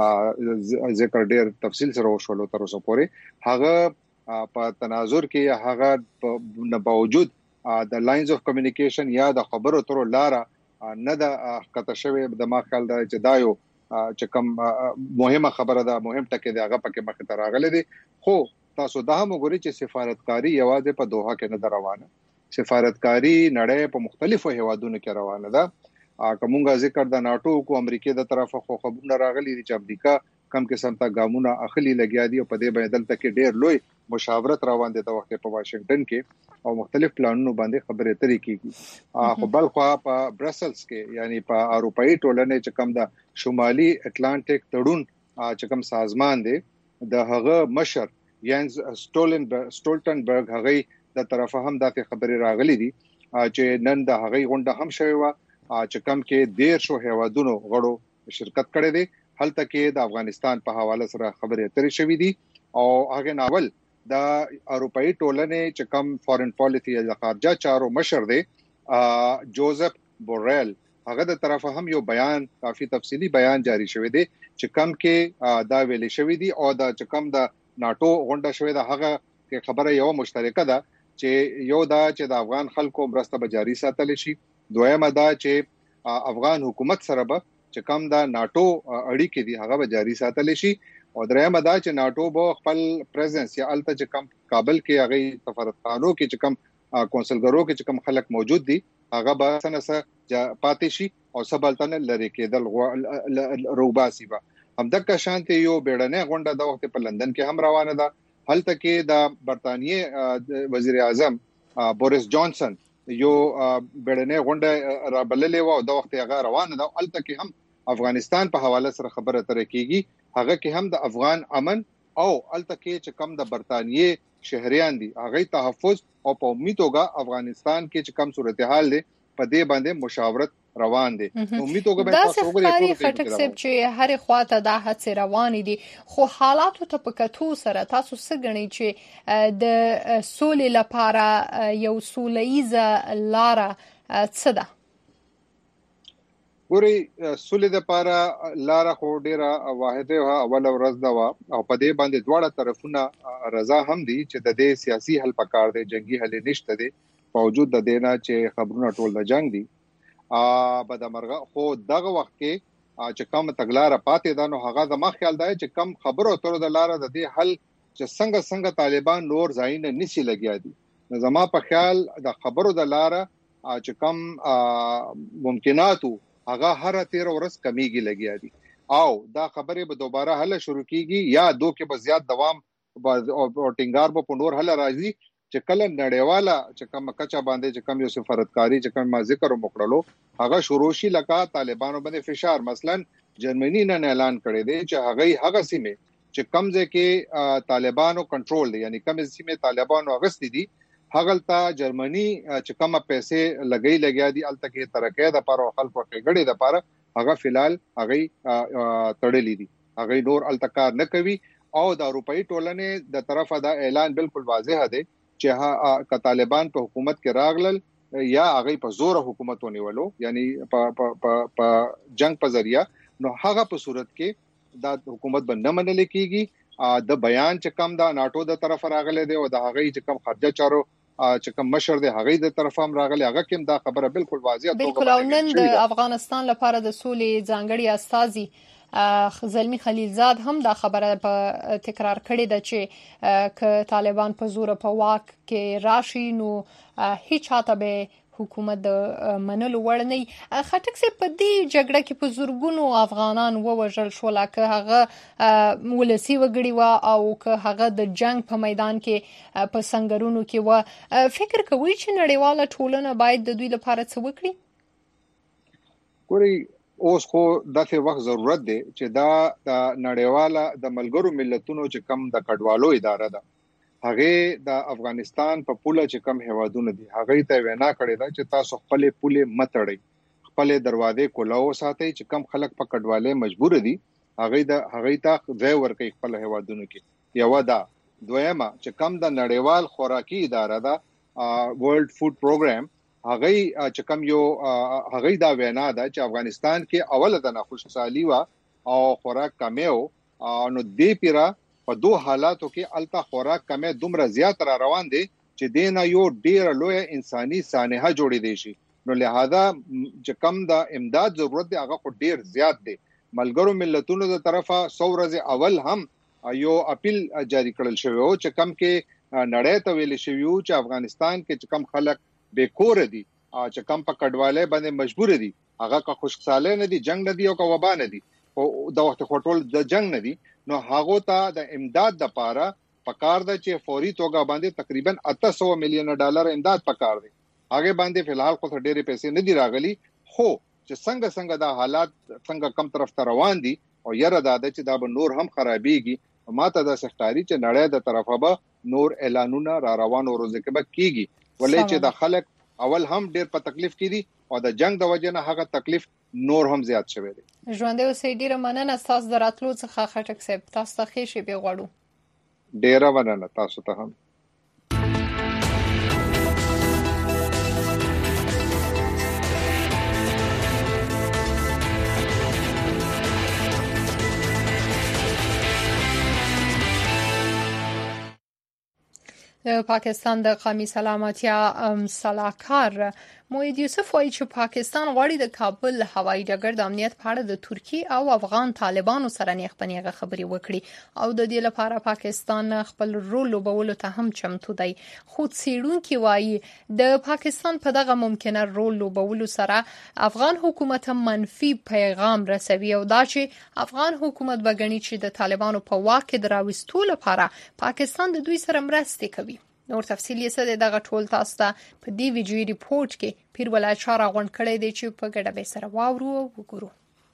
کوم ذکر ډیر تفصیل سره وشول تر اوسه پورې هغه په تناظر کې هغه نه باوجود د لاینز اف کمیونیکیشن یا د خبرو تر لاره نه د کته شوی د ما خیال دا چې دا یو چې کوم مهمه خبره ده مهم ټکی دی هغه پکې مخ ته راغلی دی خو تاسو دا هم وګورئ چې سفارتکاری یوازې په دوحه کې نه روانه سفارتکاری نړۍ په مختلفو هیوادونو کې روانه ده کومه ذکر د ناتو کو امریکای د طرفه خو خبرونه راغلي دي چې امریکا کم قسم ته ګامونه اخلي لګیا دي او په دې باندې دلته کې ډېر لوی مشاورت روان دي د وخت په واشنگټن کې او مختلف پلانونو باندې خبرې اترې کیږي خو بل خو په برسلز کې یعنی په اروپאי ټولنې چې کم د شمالي اټلانټیک تړون چې کم سازمان دی د هغه مشر یانز سټولنبرګ سټولټنبرګ هغه د طرفه هم د خبرې راغلي دي چې نن د هغه غونډه هم شوی و چې کم کې ډیر شو هیوادونو غړو شرکت کړي دي هلته کې د افغانستان په حواله سره خبرې اترې شوې دي او هغه ناول د اروپאי ټولنې چې کم فارن پالیسی د خارجه چارو مشر دی جوزف بوریل هغه د طرفه هم یو بیان کافي تفصیلی بیان جاری شوی دی چې کم کې دا ویلې شوی دی او دا چې کم د ناتو غونډه شوی دا هغه کې خبره یو مشترکه ده چې یو دا چې د افغان خلکو مرسته به جاری ساتل شي دویمه دا چې افغان حکومت سره به چې کم دا ناتو اړیکې دي هغه به جاری ساتل شي او درېمه دا چې ناتو به خپل پریزنس یا الته چې کم کابل کې هغه سفارتخانو کې چې کم کونسلګرو کې چې کم خلک موجود دي هغه به سنسه پاتې شي او سبالتنه لري کېدل روباسي به همدغه شانتي یو بیړنۍ غونډه د وخت په لندن کې هم روانه ده هلته کې د برتانیې وزیر اعظم بوریس جانسن یو بیړنۍ غونډه را بللې و او د وخت هغه روانه ده هلته کې هم افغانستان په حواله سره خبره ترې کیږي هغه کې هم د افغان امن او هلته کې چې کم د برتانیې شهريان دي هغه تحفظ او په امیدوګه افغانستان کې چې کم صورتحال دي په دې باندې مشاورت روان دي امیدوګه به تاسو وګورئ خټک صاحب چې هر خواته د هڅې روان دي خو حالاتو ته په کتو سره تاسو څه غنئ چې د سولې لپاره یو سولېزه لار څه ده ګوري سولې د لپاره لار خو ډیره واحده اول ورځ دا او په دې باندې دواړه طرفونه رضا هم دي چې د دې سیاسي حل پکار دی جنگي حل نشته دي باوجود د دینه چې خبرونه ټول د جنگ دي ا بدمرغه خو دغه وخت کې چې کوم تګلار پاتې ده نو هغه زما خیال دی چې کم خبرو تر د لار د دې حل چې څنګه څنګه طالبان نور ځاین نشي لګیا دي زما په خیال د خبرو د لار چې کم ممکناتو هغه هر تیر ورځ کمیږي لګیا دي او دا خبره به دوباره حل شروع کیږي یا دو کې به زیات دوام او ټینګار به پندور حل راځي چې کله نړیواله چې کوم کچا باندې چې کوم یو سفارتکاری چې کوم ما ذکر وکړلو هغه شروع شي لکه طالبانو باندې فشار مثلا جرمني نه اعلان کړی دی چې هغه هغه سیمه چې کمزې کې طالبانو کنټرول دي یعنی کوم سیمه طالبانو اغستې دي هغه ته جرمني چې کومه پیسې لګي لګیا دي الته کې ترکه د پر خلکو کې غړي د پر هغه فلال هغه تړلې دي هغه ډور التکار نه کوي او د اروپאי ټولنې د طرفه دا اعلان بالکل واضح دی چې ها طالبان په حکومت کې راغلل یا هغه په زور حکومت ونیولو یعنی په په جنگ په ذریعہ نو هغه په صورت کې دا حکومت باندې منل کیږي د بیان چې کم دا ناتو د طرف راغله دی او د هغه چې کم خارجه چارو چې کوم مشر دی هغه د طرفه هم راغلی هغه کوم دا خبره بالکل واضحه بالکل او نن د افغانستان لپاره د سولې ځانګړي استازي زلمی خلیلزاد هم دا خبره په تکرار کړې ده چې ک طالبان په زور په واک کې راشي نو هیڅ چاته به حکومت د منلو وړ نه خټک سي په دې جګړه کې په زورګونو افغانان ووژل شو لکه هغه ولسی وګړي وا او که هغه د جنگ په میدان کې په سنگرونو کې و فکر کوي چې نړیواله ټولنه باید د دوی لپاره څه وکړي ګوري اوس خو دغه وخت ضرورت دی چې دا د نړیواله د ملګرو ملتونو چې کم د کډوالو اداره ده هغه د افغانستان په پوله چې کم هوادونه دي هغه ته وینا کړی دا چې تاسو خپل پوله متړئ خپل دروازې کولاو ساتي چې کم خلک په کډواله مجبور دي هغه د هغه ته ځای ورکړي خپل هوادونو کې یو دا دویمه چې کم د نړیوال خوراکي اداره ده ورلد فود پروګرام هغه چې کم یو هغه دا وینا ده چې افغانستان کې اول د ناخوشحالي وا او خوراک کمیو نو دې پیرا په دوه حالاتو کې التا خوراک کمه دومره زیات را روان دي چې دینه یو ډیر لوی انساني سانحه جوړې دي شي نو لہذا چې کم د امداد ضرورت دی هغه ډیر زیات دی ملګرو ملتونو د طرفه سورز اول هم یو اپیل جاری کړل شوی او چې کم کې نړۍ ته ویل شوی چې افغانستان کې چې کم خلک بیکور دي چې کم په کډواله باندې مجبور دي هغه کا خوشحاله نه دي جنگ نه دي او کا وبا نه دي او د وخت خټول د جنگ نه دي نو هغه ته د امداد د پاره پکار ده چې فوري توګه باندې تقریبا اته سوه میلیون ډالر امداد پکار دي هغه باندې فلحال خو ډېرې پیسې نه دي راغلي خو چې څنګه څنګه دا حالات څنګه کم طرف ته روان دي او یره دا چې دا به نور هم خرابېږي ماته د سختاري چې نړۍ د طرفه به نور اعلانونه را روان ورځ کې به کیږي ولې چې د خلک اول هم ډېر په تکلیف کې دي او د جنگ د وجه نه هغه تکلیف نور هم زیات شوی دی ژوندې اوسې ډیره مننه تاسو دراتلو څخه خټک صاحب تاسو ته ښه شي به غواړو ډیره مننه تاسو ته هم د پاکستان د قومي سلامتیا صلاحکار موید یوسف وایي چې پاکستان غواړي د کابل هوایي ډګر د امنیت په اړه د ترکی او افغان طالبانو سره نیغ په نیغه خبرې وکړي او د دې لپاره پاکستان خپل رول لوبولو ته هم چمتو دی. خو څېړونکي وایي د پاکستان په دغه ممکنه رول لوبولو سره افغان حکومت هم منفي پیغام رسوي او دا چې افغان حکومت بغني چې د طالبانو په واک کې دراوستو لپاره پاکستان د دوی سره مرسته کوي. نور تفصیل یې څه دی دغه ټول تاسو ته په دې ویډیو ریپورت کې پیر ولایت شاه راغونډ کړی دی چې په ګډه به سره واورو او وګورو.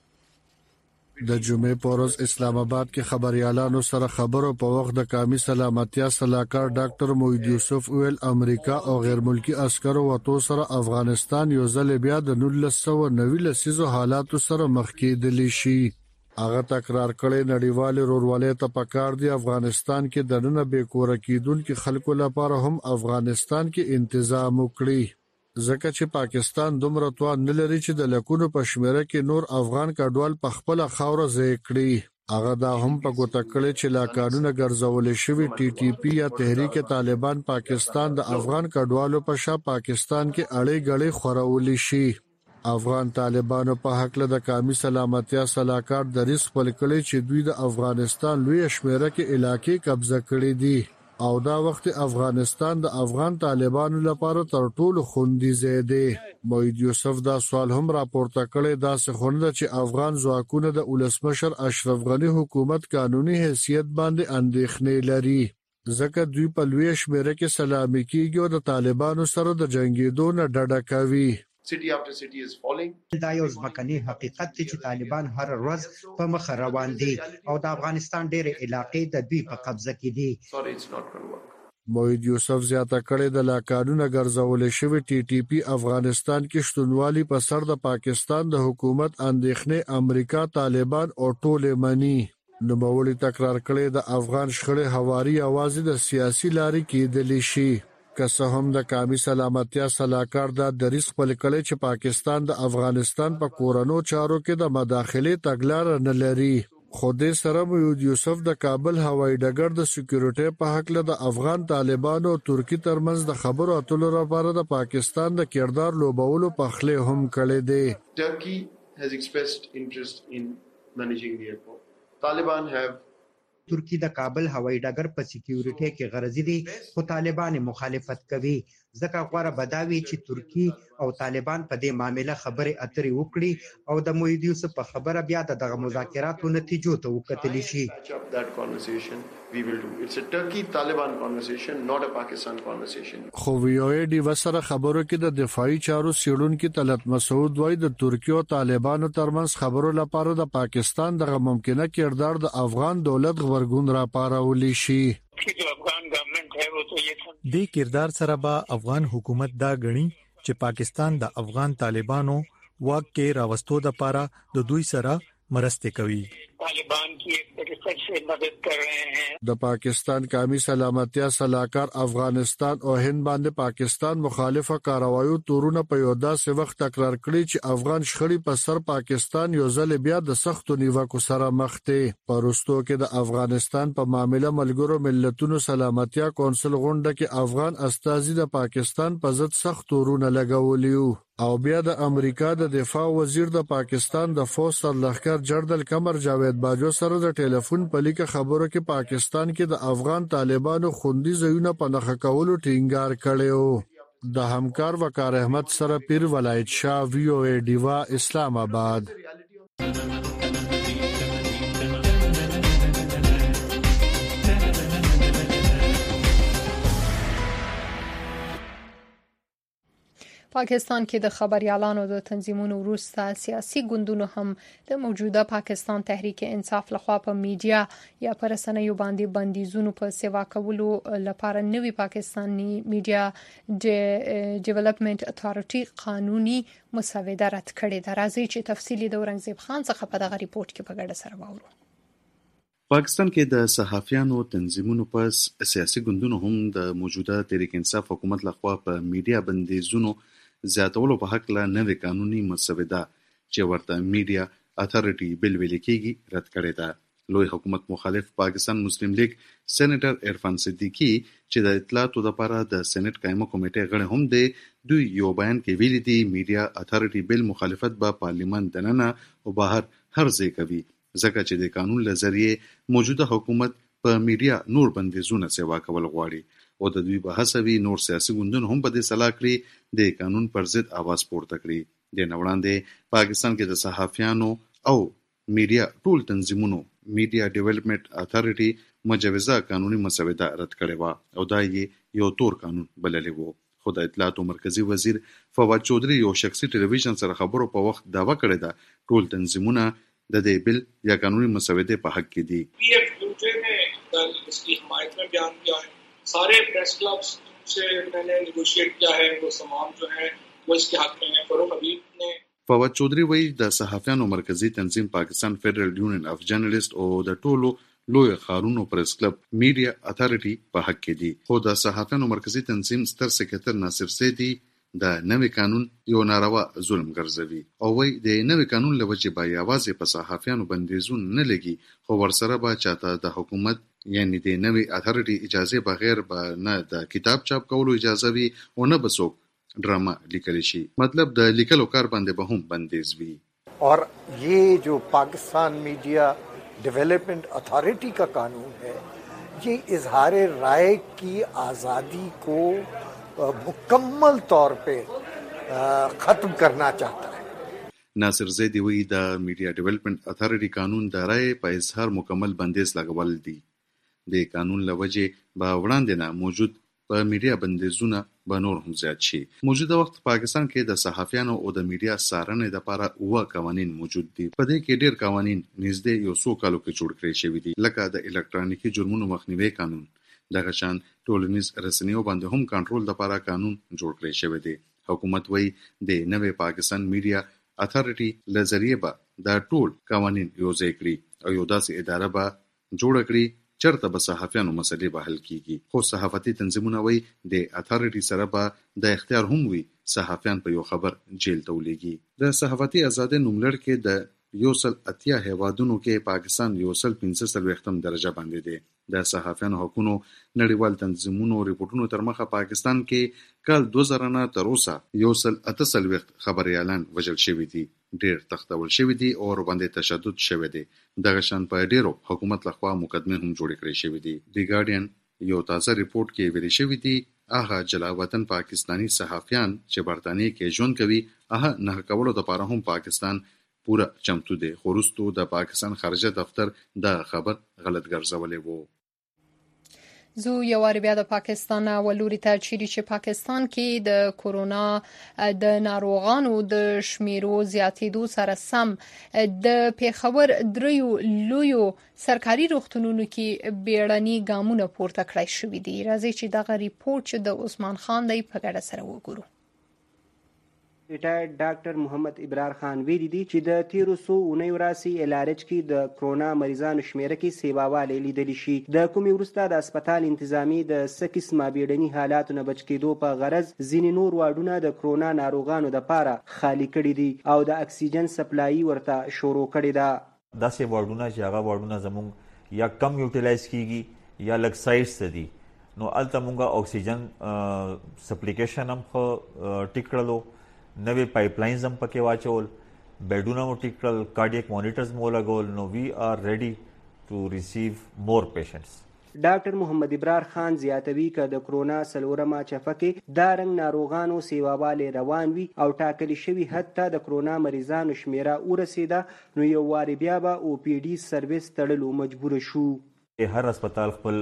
د جمعې په ورځ اسلام آباد کې خبريالانو سره خبرو په وخت د قومي سلامتیا صلاحکار ډاکټر موید یوسف ویل امریکا او غیر ملکی عسکرو وټو سره افغانستان یو ځل بیا د نولس سوه نوي لسیزو حالاتو سره مخ کېدلی شي. هغه تکرار کړي نړیوال رورولې ته پکار دی افغانستان کې د نن به کور کېدونکو خلکو لپاره هم افغانستان کې تنظیم وکړي ځکه چې پاکستان دومره توان نه لري چې د لکونو په شمیره کې نور افغان کډوال په خپل خاور ځای کړي. هغه دا هم په ګوته کړي چې لا قانون ګرځول شوی ټي ټي پی یا تحریک طالبان پاکستان د افغان کډوالو په شا پاکستان کې اړې غړې خورول شي. افغان طالبانو په حق له د قومي سلامتیا صلاحکار دریس خپل کړي چې دوی د افغانستان لوی شمیره کې علاقې قبضه کړې دي او دا وخت افغانستان د افغان طالبانو لپاره تر ټولو خوندي ځای دی. موید یوسف دا سوال هم راپورته کړی دا څه خونده چې افغان ځواکونه د ولسمشر اشرف غنی حکومت قانوني حیثیت باندې اندېښنې لري ځکه دوی په لوی شمیره کې سلامي کېږي او د طالبانو سره د جنگیدو نه ډډه کوي. City after city is falling. دا یو ځمکني حقیقت دی چې طالبان هر ورځ په مخ روان دي او د افغانستان ډېر علاقې د دوی په قبضه کې دي. Sorry, it's not going to work. موید یوسف زیاته کړې د لا قانون ګرځول شوی ټي ټي پی افغانستان کې شتونوالي په سر د پاکستان د حکومت اندېښنې امریکا طالبان او ټول منی. نوموړي تکرار کړې د افغان شخړې هواري اوازې د سیاسي لارې کېدلی شي. که څه هم د قومي سلامتیا صلاحکار دا دریس خپل کړي چې پاکستان د افغانستان په کورونو چارو کې د مداخله تګلار نه لري خو دې سره موید یوسف د کابل هوایي ډګر د سکیورټي په حق له د افغان طالبانو او ترکی ترمنځ د خبرو اترو لپاره د پاکستان د کردار لوبولو په خله هم کړي دي. Turkey has expressed interest in managing the airport. Taliban have ترکی د کابل هوایي ډګر په سکیورټي کې غرضی دي خو طالبان مخالفت کوي ځکه غوړه بداوي چې ترکی او طالبان په دې معاملې خبرې اترې وکړي او د موید یوسف په خبره بیا دغه مذاکراتو نتیجو ته وکتلی شي. That conversation we will do. It's a Turkey Taliban conversation, not a Pakistan conversation. خو وی او ای ډي وسره خبرو کې د دفاعي چارو سیړونکو طلعت مسعود وای د ترکی او طالبانو ترمنځ خبرو لپاره د پاکستان دغه ممکنه کردار د افغان دولت غورګون را پارولی شي. دې کردار سره به افغان حکومت دا غني چې پاکستان د افغان طالبانو واک کې راوستو د لپاره د دوی سره مرسته کوي. طالبان کی ایک طریقے سے مدد کر رہے ہیں. د پاکستان قومي سلامتیا صلاحکار افغانستان او هند باندې پاکستان مخالفه کاروایو تورونه په یو داسې وخت تکرار کړی چې افغان شخړې په سر پاکستان یو ځل بیا د سختو نیوکو سره مخ دی. پرستو کې د افغانستان په معاملې ملګرو ملتونو سلامتیا کونسل غونډه کې افغان استازي د پاکستان په ضد سخت تورونه لګولیو او بیا د امریکا د دفاع وزیر د پاکستان د فوج سرلښکر جنرال قمر جاوید باجو سره د ټلیفون په لیکه خبرو کې پاکستان کې د افغان طالبانو خوندي ځایونه په نښه کولو ټینګار کړی. د همکار وقار احمد سره پیر ولایت شاه وی او ای ډیوا اسلام آباد. پاکستان کې د خبريالانو د تنظیمونو وروسته سیاسي ګوندونو هم د موجوده پاکستان تحریک انصاف لخوا په میډیا یا پر رسنیو باندې بندیزونو په سیوا کولو لپاره نوي پاکستاني میډیا ډیولپمنٹ اتھارټي قانوني مسوده رد کړې ده. راځي چې تفصیلی د اورنګزیب خان څخه په دغه ریپورت کې په ګډه سره واورو. پاکستان کې د صحافیانو تنظیمونو پس سیاسي ګوندونو هم د موجوده تحریک انصاف حکومت لخوا په میډیا بندیزونو زیاتولو په حق له نوې قانوني مسوده چې ورته میډیا اتھارټي بل ویل کېږي رد کړې ده. لوی حکومت مخالف پاکستان مسلم لیگ سېنیټر عرفان صدیقی چې د اطلاعاتو لپاره د سېنات قائمه کمیټې غړی هم دی، دوی یو بیان کې ویلي دي میډیا اتھارټي بل مخالفت به پارلیمان دننه او بهر هر ځای کوي، ځکه چې د قانون له ذریعې موجوده حکومت په میډیا نور بندیزونه سیوا کول غواړي او د دوی به هڅوي نور سیاسي ګوندونه هم په دې سلا کړي د قانون پر ضد आवाज پورته کړي. د نوړاندې پاکستان کې د صحافیانو او میډیا ټول تنظیمونو میډیا ډیولپمنٹ اتھارټي مجوزه قانوني مسوده رد کړې و او دا یې یو تور قانون بللی و. خو د اطلاعاتو مرکزی وزیر فواد چودھری یو شخصي ټلویزیون سره خبرو په وخت داوا کړې ده ټول تنظیمونه د دې بل یا قانوني مسوده په حق کې دي. اس کی حمایت میں بیان کیا ہے. سارے پریس کلبس سے میں نے نیگوشیٹ کیا ہے، وہ تمام جو ہیں وہ اس کے حق میں ہیں. فاروق حبیب نے فواد چودھری وایي د صحافیانو مرکزی تنظیم پاکستان فیډرل یونین اف جرنالست او د ټولو لوی خارونو پریس کلب میډیا اتھارټي په حق کې دي. خو د صحافیانو مرکزی تنظیم ستر سکرټر ناصر سیدی د نوې قانون یو ناروا ظلم ګرځوي او وایي د نوې قانون له وجې به یوازې په صحافیانو بندیزون نه لګي، خو ورسره به چاته د حکومت یعنی د نوې اتھارټي اجازه بغیر به نه د کتاب چاپ کولو اجازه وي او نه به څوک ډرامه لیکلی شي. مطلب د لیکلو کار باندې به هم بندیز وي. اور یہ جو پاکستان میڈیا ڈیولپمنٹ اتھارٹی کا قانون ہے یہ اظہار رائے کی آزادی کو مکمل طور پہ ختم کرنا چاہتا ہے. ناصر زیدی وی د میډیا ډیولپمنٹ اتھارټي قانون د رائے په اظهار مکمل بندیز لګول دي. د قانون لوجه به وړاندې نه موجود په میډیا بندیزونه به نور هم زیات شي. موجوده وخت پاکستان کې د صحافیانو او د میډیا څارنې لپاره اوه قوانین موجود دي. په دې کې ډېر قوانین نږدې یو څو کالو کې جوړ کړي شوي دي، لکه د الکترونیکي جرمونو مخنیوي قانون. دغه شان ټولنیز رسنیو باندې هم کنټرول لپاره قانون جوړ کړی شوی دی. حکومت وایي د نوې پاکستان میډیا اتھارټي له ذریعې به دا ټول قوانین یوځای کړي او یو داسې اداره به جوړه کړي چرته به صحافیانو مسلې به حل کیږي. خو صحافتي تنظیمونه وایي د اتھارټي سره به د اختیار هم وي صحافیان په یو خبر جیل ته ولېږي. د صحافتي ازادۍ نوملړ کې د یو سل اتیا هیوادونو کې پاکستان یو سل پنځه څلوېښتم درجه باندې دی. د صحافیانو حقوقو نړیوال تنظیمونو ریپورتونو تر مخه پاکستان کې کال دوه زره نه تر اوسه یو سل اته څلوېښت خبريالان وژل شوي دي، ډېر تختول شوي دي او باندې تشدد شوی دی. دغه شان په ډېرو حکومت لخوا مقدمه هم جوړې کړې شوې دي. دی ګارډین یو تازه ریپورت کې ویل شوی دی هغه جلاوطن پاکستانی صحافیان چې برتانیې کې ژوند کوي هغه نه کولو لپاره هم پاکستان پورا چمتو دی. خو وروستو د پاکستان خارجه دفتر دا خبر غلط ګرځولی وو. زو یو وار بیا د پاکستان ولوري ته چیرې چې پاکستان کې د کورونا د ناروغانو د شمیرو زیاتېدو سره سم د پیښور دریو لویو سرکاري روغتونونو کې بیړني ګامونه پورته کړای شوي دي. راځي چې دغه ریپورت چې د عثمان خان دی په ګډه سره وګورو. ریټایرډ ډاکټر محمد ابرار خان ویلي دي چې د تیرو څو اونیو راسي الارج کې د کرونا مریضانو شمیره کې سیواوالی لیدلی شي. د کومې وروسته د هسپتال انتظامی د څه قسمه بیړني حالاتو نه بچ کېدو په غرض ځینې نور واډونه د کرونا ناروغانو دپاره خالي کړي دي او د اکسیجن سپلایي ورته شروع کړې ده. داسې واډونه چې هغه واډونه زموږ یا کم یوټیلایز کیږي یا لږ سایز ته دي، نو هلته مونږ اکسیجن سپلیکیشن هم ښه ټیک کړلو، نوې پایپ لاینز هم پکې واچول، بیډونه مو ټیک کړل، کارډیک مانیټرز مو لګول. نو وی آر ریډي ټو ریسیو مور پیشنټس. ډاکټر محمد ابرار خان زیاتوي که د کرونا څلورمه چپه کې دا رنګ ناروغانو سیواوالی روان وي او ټاکلي شوي حد ته د کرونا مریضانو شمیره ورسېده، نو یو وارې بیا به او پی ډي سرویس تړلو مجبوره شو. هر هسپتال خپل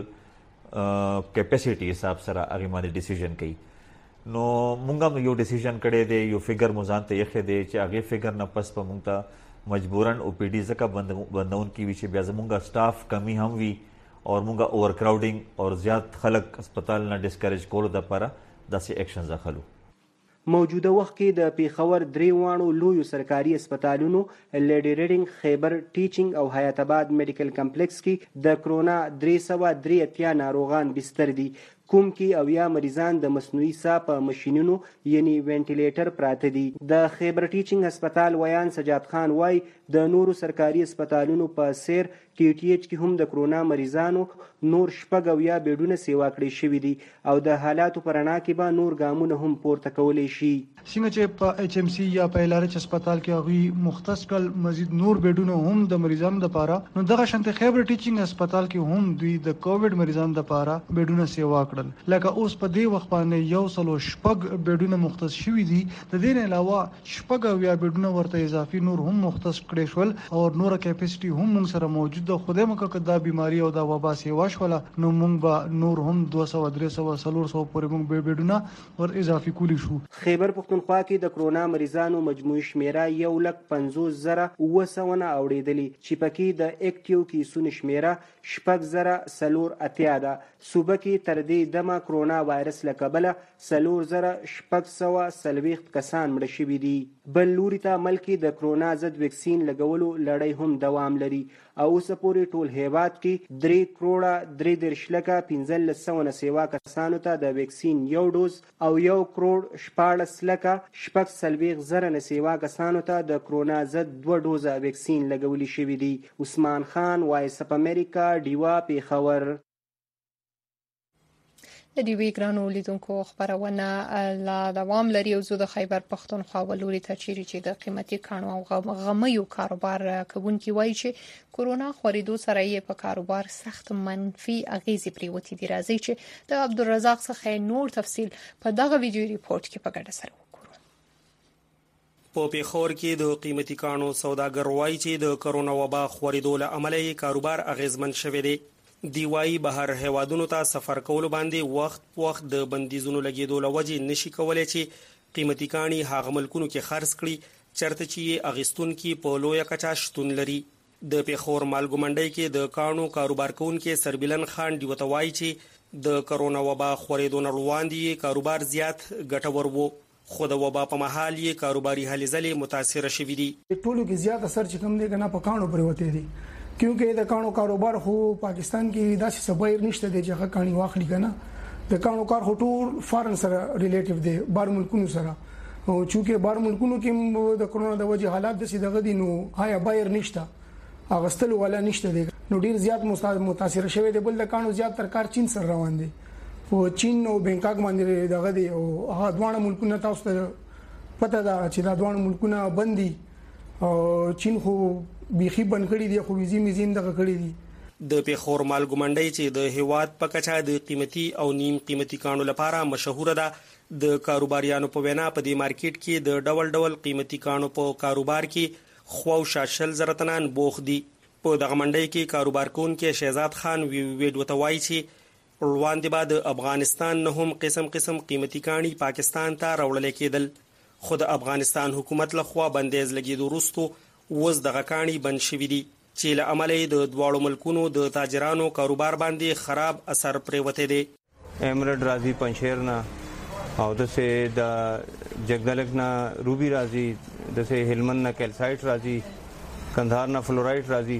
کیپیسټي حساب سره هغې باندې ډیسیژن کوي. نو مونږ هم یو ډیسیژن کړی دی، یو فګر مو ځان ته ایښی دی چې هغې فګر نه پس به مونږ ته مجبورن او پی ډي ځکه بندون کی وي چې بیا زمونږ سټاف کمی هم وي او مونږ اوور کراوډینګ او زیات خلک هسپتال نه ډسکریج کولو دپاره داسې ایکشنز اخلو. موجوده وخت کې د پیښور درې واړو لویو سرکاري هسپتالونو لیډي ریډینګ، خیبر ټیچینګ او حیات آباد میډیکل کمپلیکس کې د کرونا درې سوه درې اتیا ناروغان بستر دي. کوم کې اویا مریضان د مصنوعي ساه په ماشینونو یعنی وینټیلیټر پراته دي. د خیبر ټیچینګ هسپتال ویان سجاد خان وای د نورو سرکاري هسپتالونو په سیر کې ټي ایچ کې هم د کرونا مریضانو نور شپږ اویا بیډونه سیوا کړی شوي دي او د حالاتو په رڼا کې به نور ګامونه هم پورته کولی شي. څنګه چې په ایچ ایم سی یا په ایل آر ایچ هسپتال کې هغوی مختص کړل مزید نور بیډونه هم د مریضانو لپاره، نو دغه شانته خیبر ټیچینګ هسپتال کې هم دوی د کووډ مریضانو لپاره بیډونه سیوا کړل. لکه اوس په دې وخت باندې یو سلو شپږ بیډونه مختص شوي دي. د دې نه علاوه شپږ اویا بیډونه ورته اضافي نور هم مختص کړي شول او نور کیپاسټي هم موږ سره موجود ده. خدای مکه که دا بیماری او دا وبا سیوا شوله نو موږ به نور هم دوه سوه درې سوه څلور سوه پورې موږ بیډونه ور اضافي کولی شو. خیبر پښتونخوا کې د کرونا مریضانو مجموعي شمیره یو لک پنځوس زره اوه سوه نه اوریدلې چې پکې د اکټیو کیسونو شمیره شپږ زره څلور اتیا ده. صوبه کې تر دې دمه کرونا وایرس له کبله څلور زره شپږ سوه څلوېښت کسان مړه شوي دي. بل لوري ته ملک کې د کرونا ضد ویکسین لګولو لړۍ هم دوام لري او اوسه پورې ټول هیواد کې درې کروړه درې دېرش لکه پنځلس سوه نه سیوا کسانو ته د ویکسین یو ډوز او یو کروړ شپاړس لکه شپږ څلوېښت زره نه سیوا کسانو ته د کرونا ضد دوه ډوزه ویکسین لګولي شوي دي. عثمان خان، وایس اپ امریکا، ډیوا، پیښور. د دې وی ګرانو لیدونکو خبرونه لا دوام لري او زه د خیبر پښتونخوا ولوري ته چیرې چې د قیمتي کانو او غمیو کاروبار کوونکي وایي چې کورونا خوريدو سره یې په کاروبار سخت منفي اغیزې پریوتې دي. راځي چې د عبدالرزاق څخه نور تفصیل په دغه ویډیو ریپورت کې په ګډه سره وګورو. په پیښور کې د قیمتي کانو سوداګر وایي چې د کورونا وبا خوريدو له امله کاروبار اغیزمن شوی دی. دیوای بهر هوادونو ته سفر کول باندې وخت وخت د بندیزونو لګیدو لوجې نشي کولای چې قیمتي کانی هغه ملکونو کې خرڅ کړي چرته چې اغستون کې په لوی کچا شتون لري. د پیښور مالګو منډي کې د کانو کاروبار کوونکو سربلن خان دی وتوای چې د کرونا وبا خوريدو نه وړاندې کاروبار زیات ګټور وو خو د وبا په محل یې کاروباري هلې ځلې متاثر شوې دي. ټولو کې زیات اثر چې کوم دی کنه په کانو پرې وته دي کیونکه د کانو کاروبار خو پاکستان کې داسې سبایر نشته دی چې هغه کانی واخلي کنه. د کانو کار خو ټول فارن سره ریلیټیو دی بار ملکونو سره او چې بار ملکونو کې د کرونا د وجې حالات د سیدغه دي نو هایا بایر نشته اغستل ولا نشته دی نو ډیر زیات متاثر شوی دی. بل د کانو زیات تر کار چین سره روان دي او چین او بانکاک باندې دغه دی او هغه دوه ملکونه تاسو ته پته ده چې دا دوه ملکونه بندي او چین خو بيخي بنکړي دي خو ویزي میزیم دغه کړي دي. د پیښور مالګو منډي چې د هیواد په کچا د قیمتي او نیم قیمتي کانو لپاره مشهور ده د کاروباریانو په وینا په دې مارکیټ کې د ډول ډول قیمتي کانو په کاروبار کې خو شاشل زرتنان بوخ دي. په دغه منډي کې کاروبار کوونکو شهزاد خان ویډیو وتوای چې روان دي بعد افغانستان نه هم قسم قسم قیمتي کانی پاکستان ته راوړل کېدل خود افغانستان حکومت لخوا بندیز لګیدو وروسته وز دغه کانی بند شوی دي چې له امله د دواړو ملکونو د تاجرانو کاروبار باندې خراب اثر پریوته دي. امرد راځي پنځیر نه او د سه د جګدلک نه روبي راځي د سه هلمند نه کیلسایت راځي کندهار نه فلورایت راځي.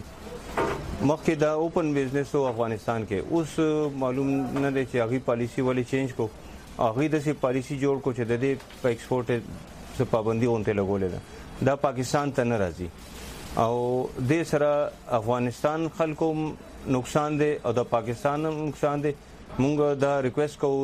مخکې د اوپن بزنس او افغانستان کې اوس معلوم نه دی چې هغه پالیسی ولی چینج کو هغه د سه پالیسی جوړ کو چې د دې په ایکسپورټ څخه پابندي اونته لګولې ده دا پاکستان ته نه راځي او د سره افغانستان خلکو نقصان دی او د پاکستان نقصان دی. مونږ دا ریکوست کوو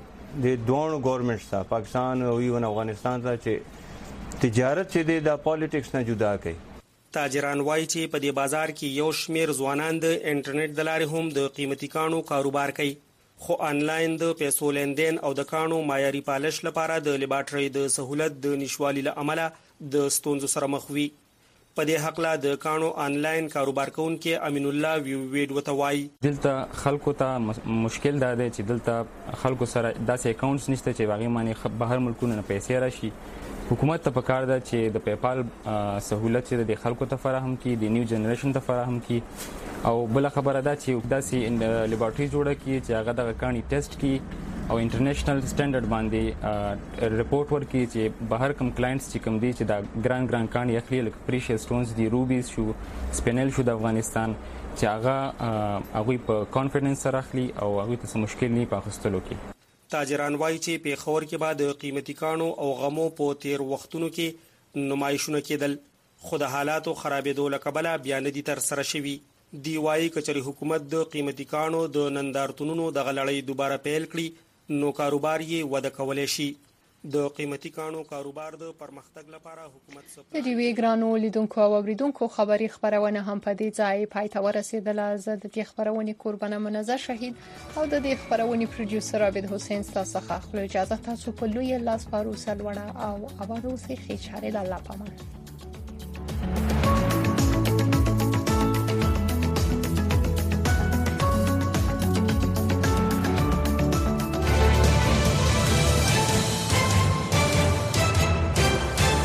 د دوه ګورنمنټس ته پاکستان او ایون افغانستان ته چې تجارت چې د پالیټکس نه جدا کړي. تاجران وایي چې په دې بازار کې یو شمیر ځوانان د انټرنیټ د لارې هم د قیمتي کانو کاروبار کوي خو آنلاین د پیسو لیندین او د کانو معیاري پالش لپاره د لیبارټري د سہولت د نشوالي له امله د ستونزو سره مخ وي. په دې حق لا د کانو آنلاین کاروبار کوونکو امین الله ویډیو وتوای دلته خلکو ته مشکل دا دی چې دلته خلکو سره داسې اکاونټس نشته چې واغې معنی بهر ملکونو نه پیسې راشي. حکومت ته پکار ده چې د پیپال سہولت چې د خلکو ته فراهم کړي د نیو جنریشن ته فراهم کړي او بل خبره ده چې داسې لیبارټري جوړه کړي چې هغه د کانی ټیسټ کړي او انټرنیشنل سټانډرډ باندې ریپورت ورکړي چې بهر کوم کلاینټس چې کوم دي چې دا ګران ګران کان یخلي لکه پریشس سټونز دي روبیز شو سپینل شو د افغانستان چې هغه هغه په کانفیډنس سره اخلي او هغه ته مشکل نه پاخستلو کې. تاجران وایي چې په خور کې بعد قیمتي کانو او غمو په تیر وختونو کې نمایشونه کېدل خو د حالاتو خرابېدو له کبله بیا نه دي ترسره شوي. دی وایي کچري حکومت د قیمتي کانو د نندارتونونو دغه لړۍ دوباره پیل کړي نو کاروبار یې وده کولی شي. د قیمتي کانو کاروبار د پرمختګ لپاره حکومت څخه د دې ګرانو لیدونکو او اوریدونکو خبري خبرونه هم په دې ځای پای ته ورسېدله. زه د دې خبرونې قربانه منزه شهید او د دې خبرونې پروډوسر عابد حسین تاسو څخه خپل اجازه تاسو په لوی لاس پارو سلوړه او اوبادو سي خېچاره د الله پامان.